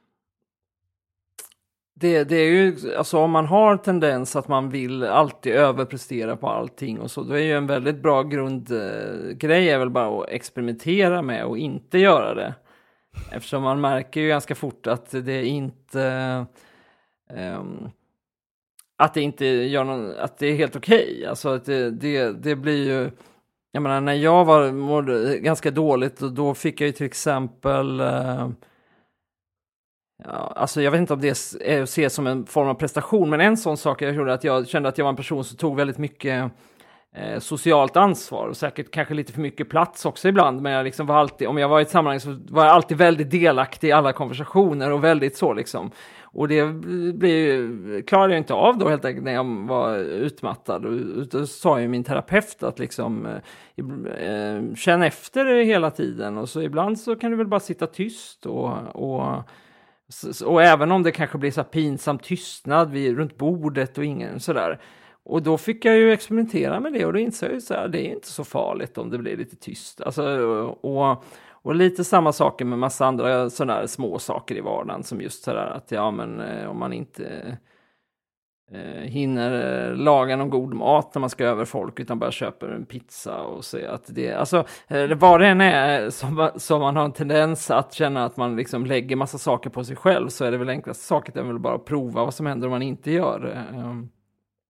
det, det är ju, alltså om man har tendens att man vill alltid överprestera på allting och så, då är ju en väldigt bra grundgrej är väl bara att experimentera med och inte göra det. Eftersom man märker ju ganska fort att det inte... Um, att det inte gör någon, att det är helt okej. Okay. Alltså att det, det, det blir ju, jag menar, när jag var mådde ganska dåligt, och då fick jag ju till exempel eh, ja, alltså jag vet inte om det är att se som en form av prestation, men en sån sak jag gjorde att jag kände att jag var en person som tog väldigt mycket eh, socialt ansvar, och säkert kanske lite för mycket plats också ibland, men jag liksom var alltid, om jag var i ett sammanhang så var jag alltid väldigt delaktig i alla konversationer och väldigt så liksom. Och det blir, klarade jag inte av då helt enkelt när jag var utmattad. Och då sa ju min terapeut att liksom, eh, känn efter det hela tiden. Och så ibland så kan du väl bara sitta tyst. Och, och, och även om det kanske blir så här pinsam tystnad vid, runt bordet och ingen sådär. Och då fick jag ju experimentera med det. Och då insåg jag så här, det är inte så farligt om det blir lite tyst. Alltså, och... Och lite samma saker med massa andra sådana här små saker i vardagen, som just sådär att ja, men eh, om man inte eh, hinner eh, laga någon god mat när man ska över folk, utan bara köper en pizza och se att det, alltså eh, vad det än är som, som man har en tendens att känna att man liksom lägger massa saker på sig själv, så är det väl enklaste saken är väl bara att prova vad som händer om man inte gör det. Um.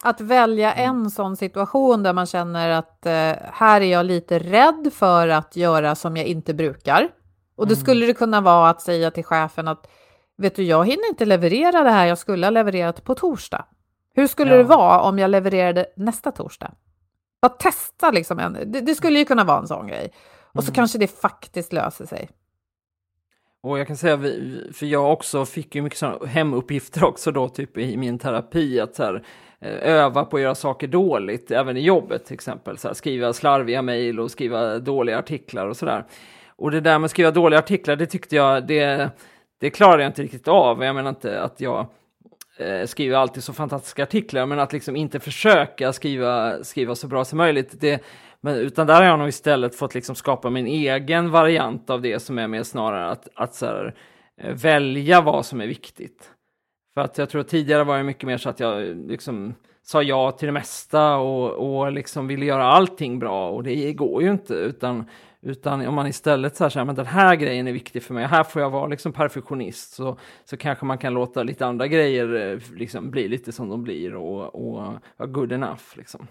Att välja en sån situation där man känner att eh, här är jag lite rädd för att göra som jag inte brukar. Och då Mm. skulle det kunna vara att säga till chefen att vet du, jag hinner inte leverera det här jag skulle ha levererat på torsdag. Hur skulle Ja. det vara om jag levererade nästa torsdag? Bara testa liksom. En, det, det skulle ju kunna vara en sån grej. Och så Mm. kanske det faktiskt löser sig. Och jag kan säga, vi- för jag också fick ju mycket sådana hemuppgifter också då, typ i min terapi, att så här, eh, öva på att göra saker dåligt, även i jobbet till exempel, så här, skriva slarviga mejl och skriva dåliga artiklar och sådär. Och det där med att skriva dåliga artiklar, det tyckte jag, det, det klarade jag inte riktigt av. Jag menar inte att jag eh, skriver alltid så fantastiska artiklar, men att liksom inte försöka skriva, skriva så bra som möjligt, det. Men, utan där har jag nog istället fått liksom skapa min egen variant av det, som är mer snarare att, att så här, eh, välja vad som är viktigt. För att jag tror att tidigare var det mycket mer så att jag liksom sa ja till det mesta och, och liksom ville göra allting bra, och det går ju inte, utan, utan om man istället så här, så här, men den här grejen är viktig för mig, här får jag vara liksom perfektionist, så, så kanske man kan låta lite andra grejer eh, liksom bli lite som de blir och, och vara good enough liksom.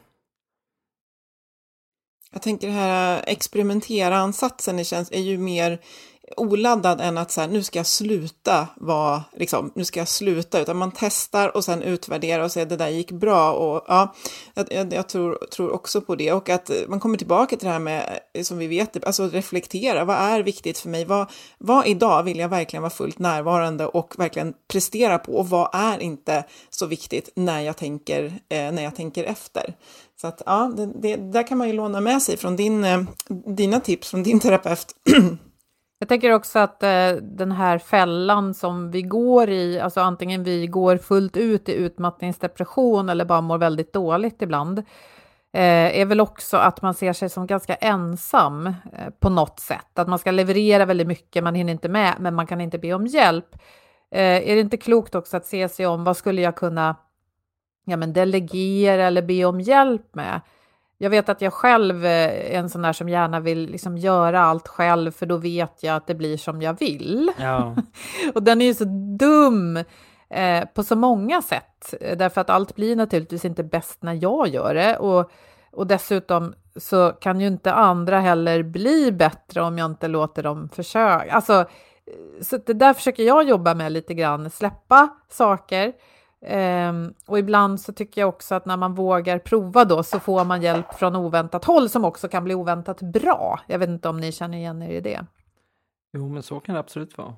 Jag tänker det här experimentera-ansatsen, det känns, är ju mer oladdad än att så här, nu ska jag sluta vara, liksom, nu ska jag sluta, utan man testar och sen utvärderar och säger det där gick bra, och ja, jag, jag tror, tror också på det, och att man kommer tillbaka till det här med, som vi vet, alltså reflektera, vad är viktigt för mig, vad, vad idag vill jag verkligen vara fullt närvarande och verkligen prestera på, och vad är inte så viktigt när jag tänker, eh, när jag tänker efter. Så att ja, det, det, där kan man ju låna med sig från din, eh, dina tips från din terapeut. Jag tänker också att eh, den här fällan som vi går i, alltså antingen vi går fullt ut i utmattningsdepression eller bara mår väldigt dåligt ibland, eh, är väl också att man ser sig som ganska ensam eh, på något sätt. Att man ska leverera väldigt mycket, man hinner inte med, men man kan inte be om hjälp. Eh, är det inte klokt också att se sig om, vad skulle jag kunna ja, men delegera eller be om hjälp med? Jag vet att jag själv är en sån där som gärna vill liksom göra allt själv, för då vet jag att det blir som jag vill. Ja. Och den är ju så dum eh, på så många sätt. Därför att allt blir naturligtvis inte bäst när jag gör det. Och, och dessutom så kan ju inte andra heller bli bättre om jag inte låter dem försöka. Alltså, så det där försöker jag jobba med lite grann. Släppa saker. Um, och ibland så tycker jag också att när man vågar prova då, så får man hjälp från oväntat håll som också kan bli oväntat bra. Jag vet inte om ni känner igen er i det. Jo, men så kan det absolut vara.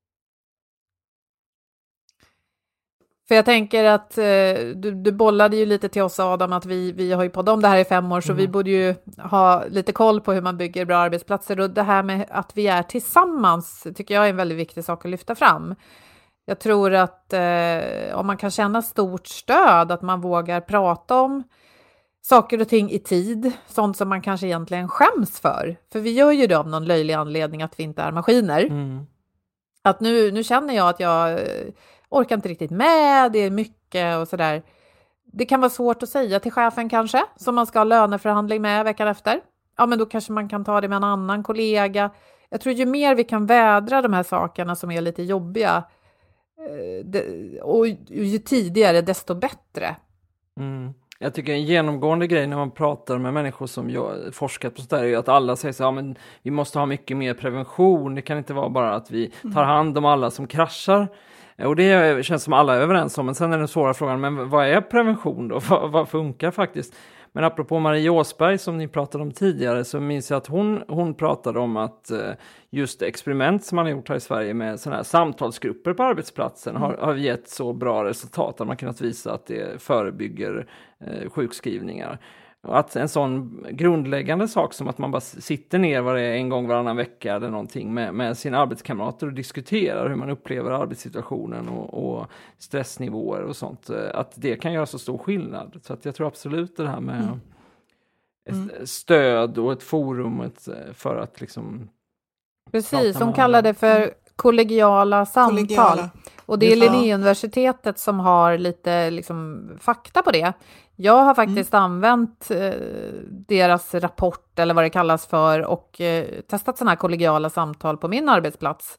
För jag tänker att eh, du, du bollade ju lite till oss, Adam, att vi, vi har ju poddat om det här i fem år, så Mm. vi borde ju ha lite koll på hur man bygger bra arbetsplatser. Och det här med att vi är tillsammans tycker jag är en väldigt viktig sak att lyfta fram. Jag tror att eh, om man kan känna stort stöd, att man vågar prata om saker och ting i tid, sånt som man kanske egentligen skäms för. För vi gör ju det av någon löjlig anledning att vi inte är maskiner. Mm. Att nu, nu känner jag att jag eh, orkar inte riktigt med, det är mycket och sådär. Det kan vara svårt att säga till chefen kanske, som man ska ha löneförhandling med veckan efter. Ja, men då kanske man kan ta det med en annan kollega. Jag tror ju mer vi kan vädra de här sakerna som är lite jobbiga, och ju tidigare desto bättre. Mm. Jag tycker en genomgående grej när man pratar med människor som jag forskat på sådär är att alla säger så, ja, men vi måste ha mycket mer prevention. Det kan inte vara bara att vi tar hand om alla som kraschar. Och det känns som alla är överens om. Men sen är den svåra frågan, men vad är prevention då? Vad, vad funkar faktiskt? Men apropå Marie Åsberg som ni pratade om tidigare, så minns jag att hon, hon pratade om att just experiment som man har gjort här i Sverige med sådana här samtalsgrupper på arbetsplatsen mm. har, har gett så bra resultat att man kunnat visa att det förebygger eh, sjukskrivningar. Och att en sån grundläggande sak som att man bara sitter ner var det en gång varannan vecka eller någonting med, med sina arbetskamrater och diskuterar hur man upplever arbetssituationen och, och stressnivåer och sånt, att det kan göra så stor skillnad. Så att jag tror absolut det här med mm. ett stöd och ett forum ett, för att liksom... Precis, som kallar det för kollegiala samtal. Kollegiala. Och det är Linnéuniversitetet som har lite liksom, fakta på det. Jag har faktiskt mm. använt eh, deras rapport eller vad det kallas för och eh, testat sådana här kollegiala samtal på min arbetsplats.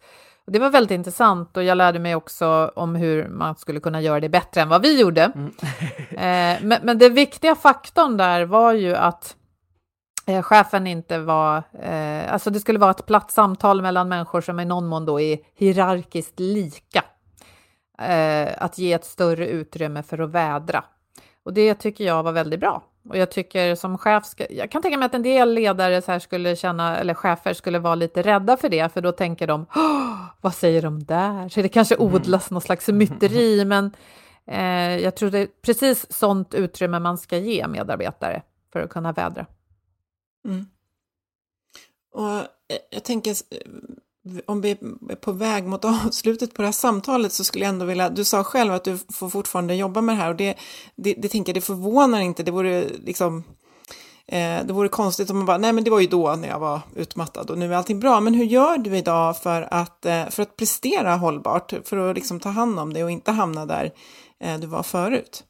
Och det var väldigt intressant och jag lärde mig också om hur man skulle kunna göra det bättre än vad vi gjorde. Mm. eh, men, men det viktiga faktorn där var ju att eh, chefen inte var, eh, alltså det skulle vara ett platt samtal mellan människor som i någon mån då är hierarkiskt lika. Eh, att ge ett större utrymme för att vädra. Och det tycker jag var väldigt bra. Och jag tycker som chef, ska, jag kan tänka mig att en del ledare så här skulle känna, eller chefer skulle vara lite rädda för det. För då tänker de, vad säger de där? Så det kanske odlas någon slags myteri. Men eh, jag tror det är precis sånt utrymme man ska ge medarbetare för att kunna vädra. Mm. Och jag tänker, om vi är på väg mot avslutet på det här samtalet så skulle jag ändå vilja, du sa själv att du får fortfarande jobba med det här och det, det, det tänker jag, det förvånar inte, det vore liksom, eh, det vore konstigt om man bara, nej men det var ju då när jag var utmattad och nu är allting bra, men hur gör du idag för att, eh, för att prestera hållbart, för att liksom ta hand om det och inte hamna där eh, du var förut?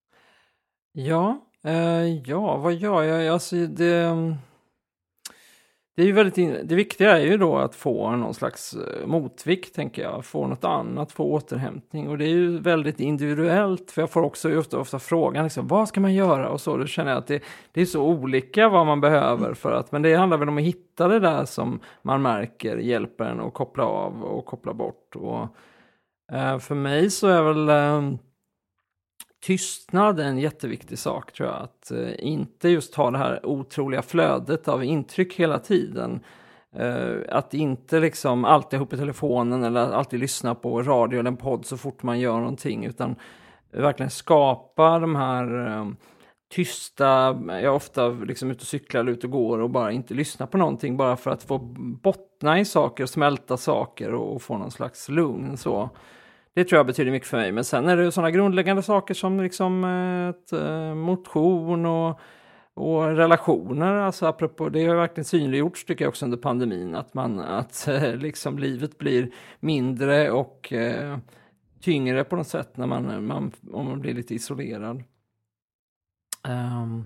Ja, eh, ja, vad gör jag? Alltså det... Det är ju väldigt in... det viktiga är ju då att få någon slags motvikt, tänker jag. Få något annat, få återhämtning. Och det är ju väldigt individuellt. För jag får också ofta, ofta frågan, liksom, vad ska man göra? Och så, då känner jag att det, det är så olika vad man behöver. För att, men det handlar väl om att hitta det där som man märker hjälper en att koppla av och koppla bort. Och, eh, för mig så är väl... Eh, tystnad är en jätteviktig sak, tror jag. Att eh, inte just ha det här otroliga flödet av intryck hela tiden. Eh, att inte liksom alltid ha uppe telefonen eller alltid lyssna på radio eller en podd så fort man gör någonting. Utan verkligen skapa de här eh, tysta... Jag är ofta liksom ute och cyklar eller ute och går och bara inte lyssna på någonting. Bara för att få bottna i saker, smälta saker och, och få någon slags lugn så. Det tror jag betyder mycket för mig. Men sen är det sådana grundläggande saker som liksom ett, eh, motion och, och relationer. Alltså apropå, det har verkligen synliggjorts tycker jag också under pandemin. Att, man, att eh, liksom livet blir mindre och eh, tyngre på något sätt när man, man, om man blir lite isolerad. Um.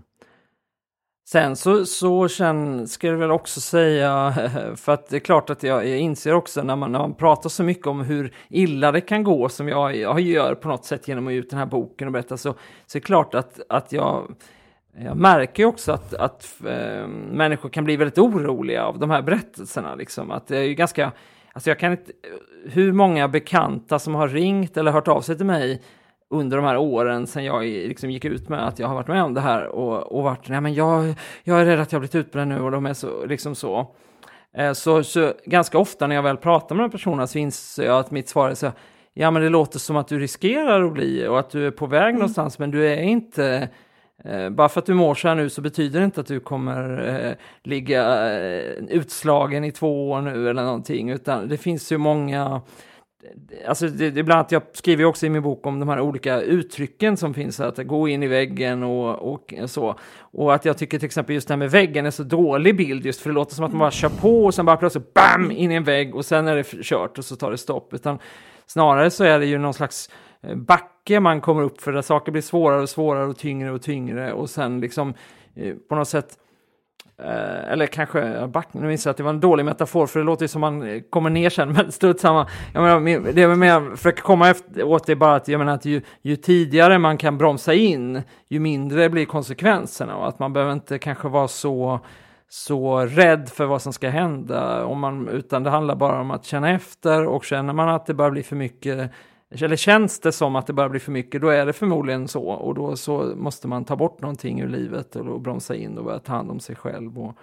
Sen så, så känn, ska jag väl också säga, för att det är klart att jag, jag inser också när man, när man pratar så mycket om hur illa det kan gå som jag, jag gör på något sätt genom att ge ut den här boken och berätta, så, så är det klart att, att jag, jag märker också att, att äh, människor kan bli väldigt oroliga av de här berättelserna. Liksom. Att det är ju ganska, alltså jag kan inte, hur många bekanta som har ringt eller hört av sig till mig under de här åren sen jag liksom gick ut med att jag har varit med om det här och, och varit, nej men jag, jag är rädd att jag har blivit utbränd nu och de är så, liksom så. Eh, så. Så ganska ofta när jag väl pratar med de personerna så inser jag att mitt svar är så, ja men det låter som att du riskerar att bli och att du är på väg mm. någonstans, men du är inte, eh, bara för att du mår så här nu så betyder det inte att du kommer eh, ligga eh, utslagen i två år nu eller någonting, utan det finns ju många. Alltså det, det är bland annat, jag skriver också i min bok om de här olika uttrycken som finns, att gå in i väggen och, och så. Och att jag tycker till exempel just det här med väggen är så dålig bild, just för det låter som att man bara kör på och sen bara plötsligt bam in i en vägg och sen är det kört och så tar det stopp. Utan snarare så är det ju någon slags backe man kommer upp för, där saker blir svårare och svårare och tyngre och tyngre och sen liksom på något sätt. Eh, eller kanske back, nu minns jag att det var en dålig metafor, för det låter ju som man kommer ner sen, men strutt samma. Jag menar, det är med att försöka komma efter, åt det bara att jag menar att ju, ju tidigare man kan bromsa in, ju mindre blir konsekvenserna, och att man behöver inte kanske vara så så rädd för vad som ska hända, om man, utan det handlar bara om att känna efter, och känner man att det börjar bli för mycket, eller känns det som att det börjar bli för mycket, då är det förmodligen så. Och då så måste man ta bort någonting ur livet och bromsa in och börja ta hand om sig själv. Och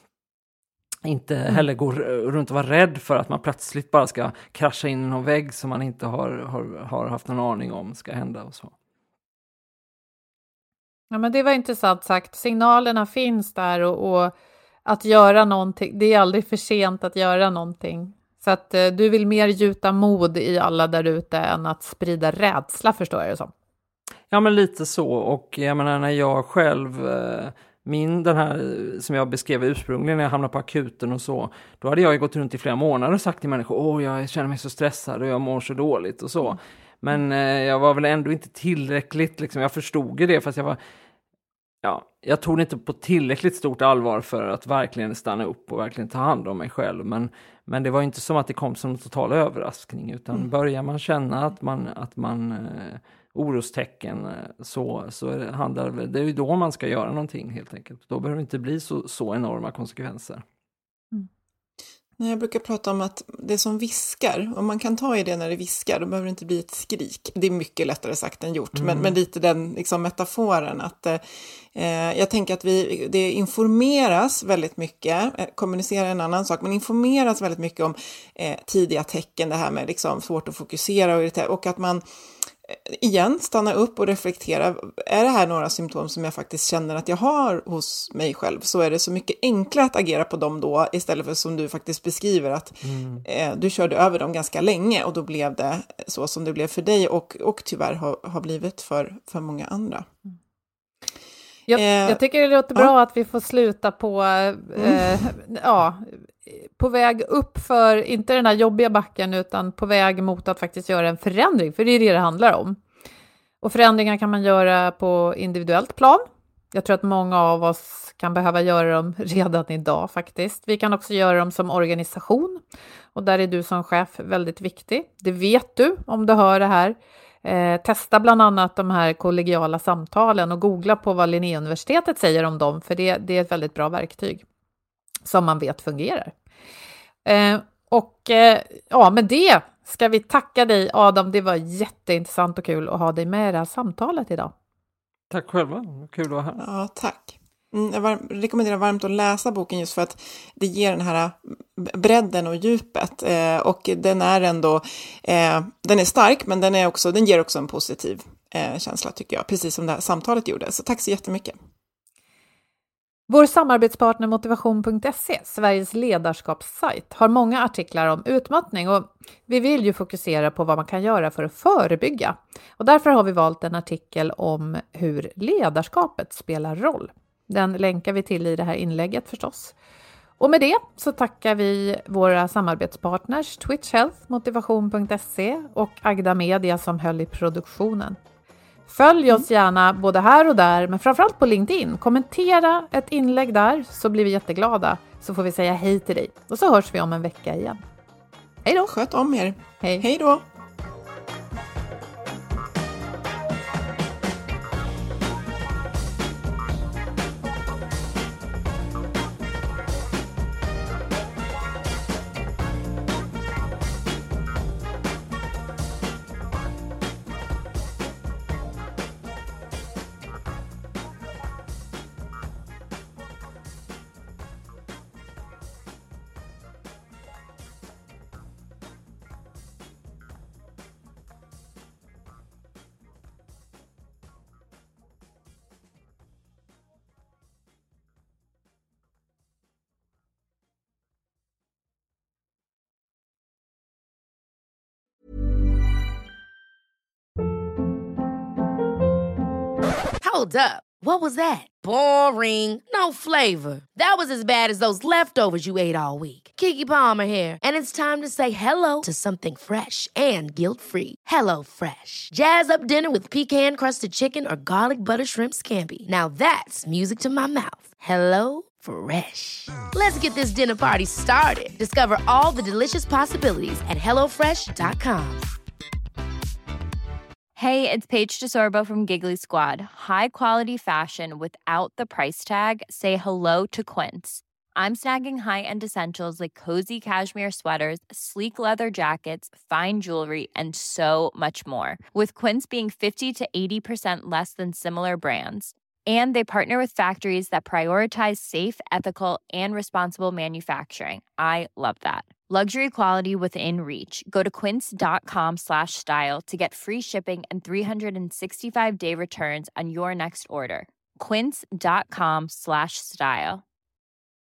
inte heller gå runt och vara rädd för att man plötsligt bara ska krascha in i någon vägg som man inte har, har, har haft någon aning om ska hända och så. Ja, men det var intressant sagt. Signalerna finns där och, och att göra någonting, det är aldrig för sent att göra någonting. Så att eh, du vill mer gjuta mod i alla där ute än att sprida rädsla, förstår jag det som. Ja, men lite så. Och jag menar, när jag själv, eh, min den här som jag beskrev ursprungligen när jag hamnade på akuten och så, då hade jag ju gått runt i flera månader och sagt till människor, åh jag känner mig så stressad och jag mår så dåligt och så. Men eh, jag var väl ändå inte tillräckligt, liksom, jag förstod det, fast jag var ja, jag tog det inte på tillräckligt stort allvar för att verkligen stanna upp och verkligen ta hand om mig själv. Men, men det var inte som att det kom som en total överraskning, utan mm. börjar man känna att man, att man eh, orostecken så, så handlar det, det är ju då man ska göra någonting helt enkelt. Då behöver det inte bli så, så enorma konsekvenser. Mm. Jag brukar prata om att det som viskar, om man kan ta i det när det viskar, då behöver det inte bli ett skrik. Det är mycket lättare sagt än gjort, mm. men, men lite den liksom, metaforen att eh, jag tänker att vi, det informeras väldigt mycket, eh, kommunicera en annan sak, men informeras väldigt mycket om eh, tidiga tecken, det här med liksom, svårt att fokusera och, och att man igen stanna upp och reflektera, är det här några symptom som jag faktiskt känner att jag har hos mig själv, så är det så mycket enklare att agera på dem då, istället för som du faktiskt beskriver att mm. eh, du körde över dem ganska länge och då blev det så som det blev för dig och, och tyvärr har, har blivit för, för många andra. Mm. Jag, eh, jag tycker det låter bra ja. att vi får sluta på eh, mm. ja, på väg upp för, inte den här jobbiga backen, utan på väg mot att faktiskt göra en förändring, för det är det det handlar om. Och förändringar kan man göra på individuellt plan. Jag tror att många av oss kan behöva göra dem redan idag faktiskt. Vi kan också göra dem som organisation, och där är du som chef väldigt viktig. Det vet du om du hör det här. Eh, testa bland annat de här kollegiala samtalen och googla på vad Linnéuniversitetet säger om dem, för det, det är ett väldigt bra verktyg som man vet fungerar. Eh, och eh, ja, med det ska vi tacka dig, Adam. Det var jätteintressant och kul att ha dig med i det här samtalet idag. Tack själva, kul att vara här. Ja, tack. Mm, jag var, rekommenderar varmt att läsa boken just för att det ger den här bredden och djupet. Eh, och den är ändå, eh, den är stark, men den, är också, den ger också en positiv eh, känsla tycker jag. Precis som det här samtalet gjorde. Så tack så jättemycket. Vår samarbetspartner motivation punkt se, Sveriges ledarskapssajt, har många artiklar om utmattning, och vi vill ju fokusera på vad man kan göra för att förebygga. Och därför har vi valt en artikel om hur ledarskapet spelar roll. Den länkar vi till i det här inlägget förstås. Och med det så tackar vi våra samarbetspartners Twitch Health, motivation punkt se och Agda Media som höll i produktionen. Följ oss gärna både här och där, men framförallt på LinkedIn. Kommentera ett inlägg där så blir vi jätteglada. Så får vi säga hej till dig. Och så hörs vi om en vecka igen. Hej då! Sköt om er. Hej. Hej då! Hold up. What was that? Boring. No flavor. That was as bad as those leftovers you ate all week. Keke Palmer here, and it's time to say hello to something fresh and guilt-free. Hello Fresh. Jazz up dinner with pecan-crusted chicken or garlic butter shrimp scampi. Now that's music to my mouth. Hello Fresh. Let's get this dinner party started. Discover all the delicious possibilities at hello fresh dot com. Hey, it's Paige DeSorbo from Giggly Squad. High quality fashion without the price tag. Say hello to Quince. I'm snagging high-end essentials like cozy cashmere sweaters, sleek leather jackets, fine jewelry, and so much more. With Quince being fifty to eighty percent less than similar brands. And they partner with factories that prioritize safe, ethical, and responsible manufacturing. I love that. Luxury quality within reach. Go to quince.com slash style to get free shipping and three sixty-five day returns on your next order. Quince.com slash style.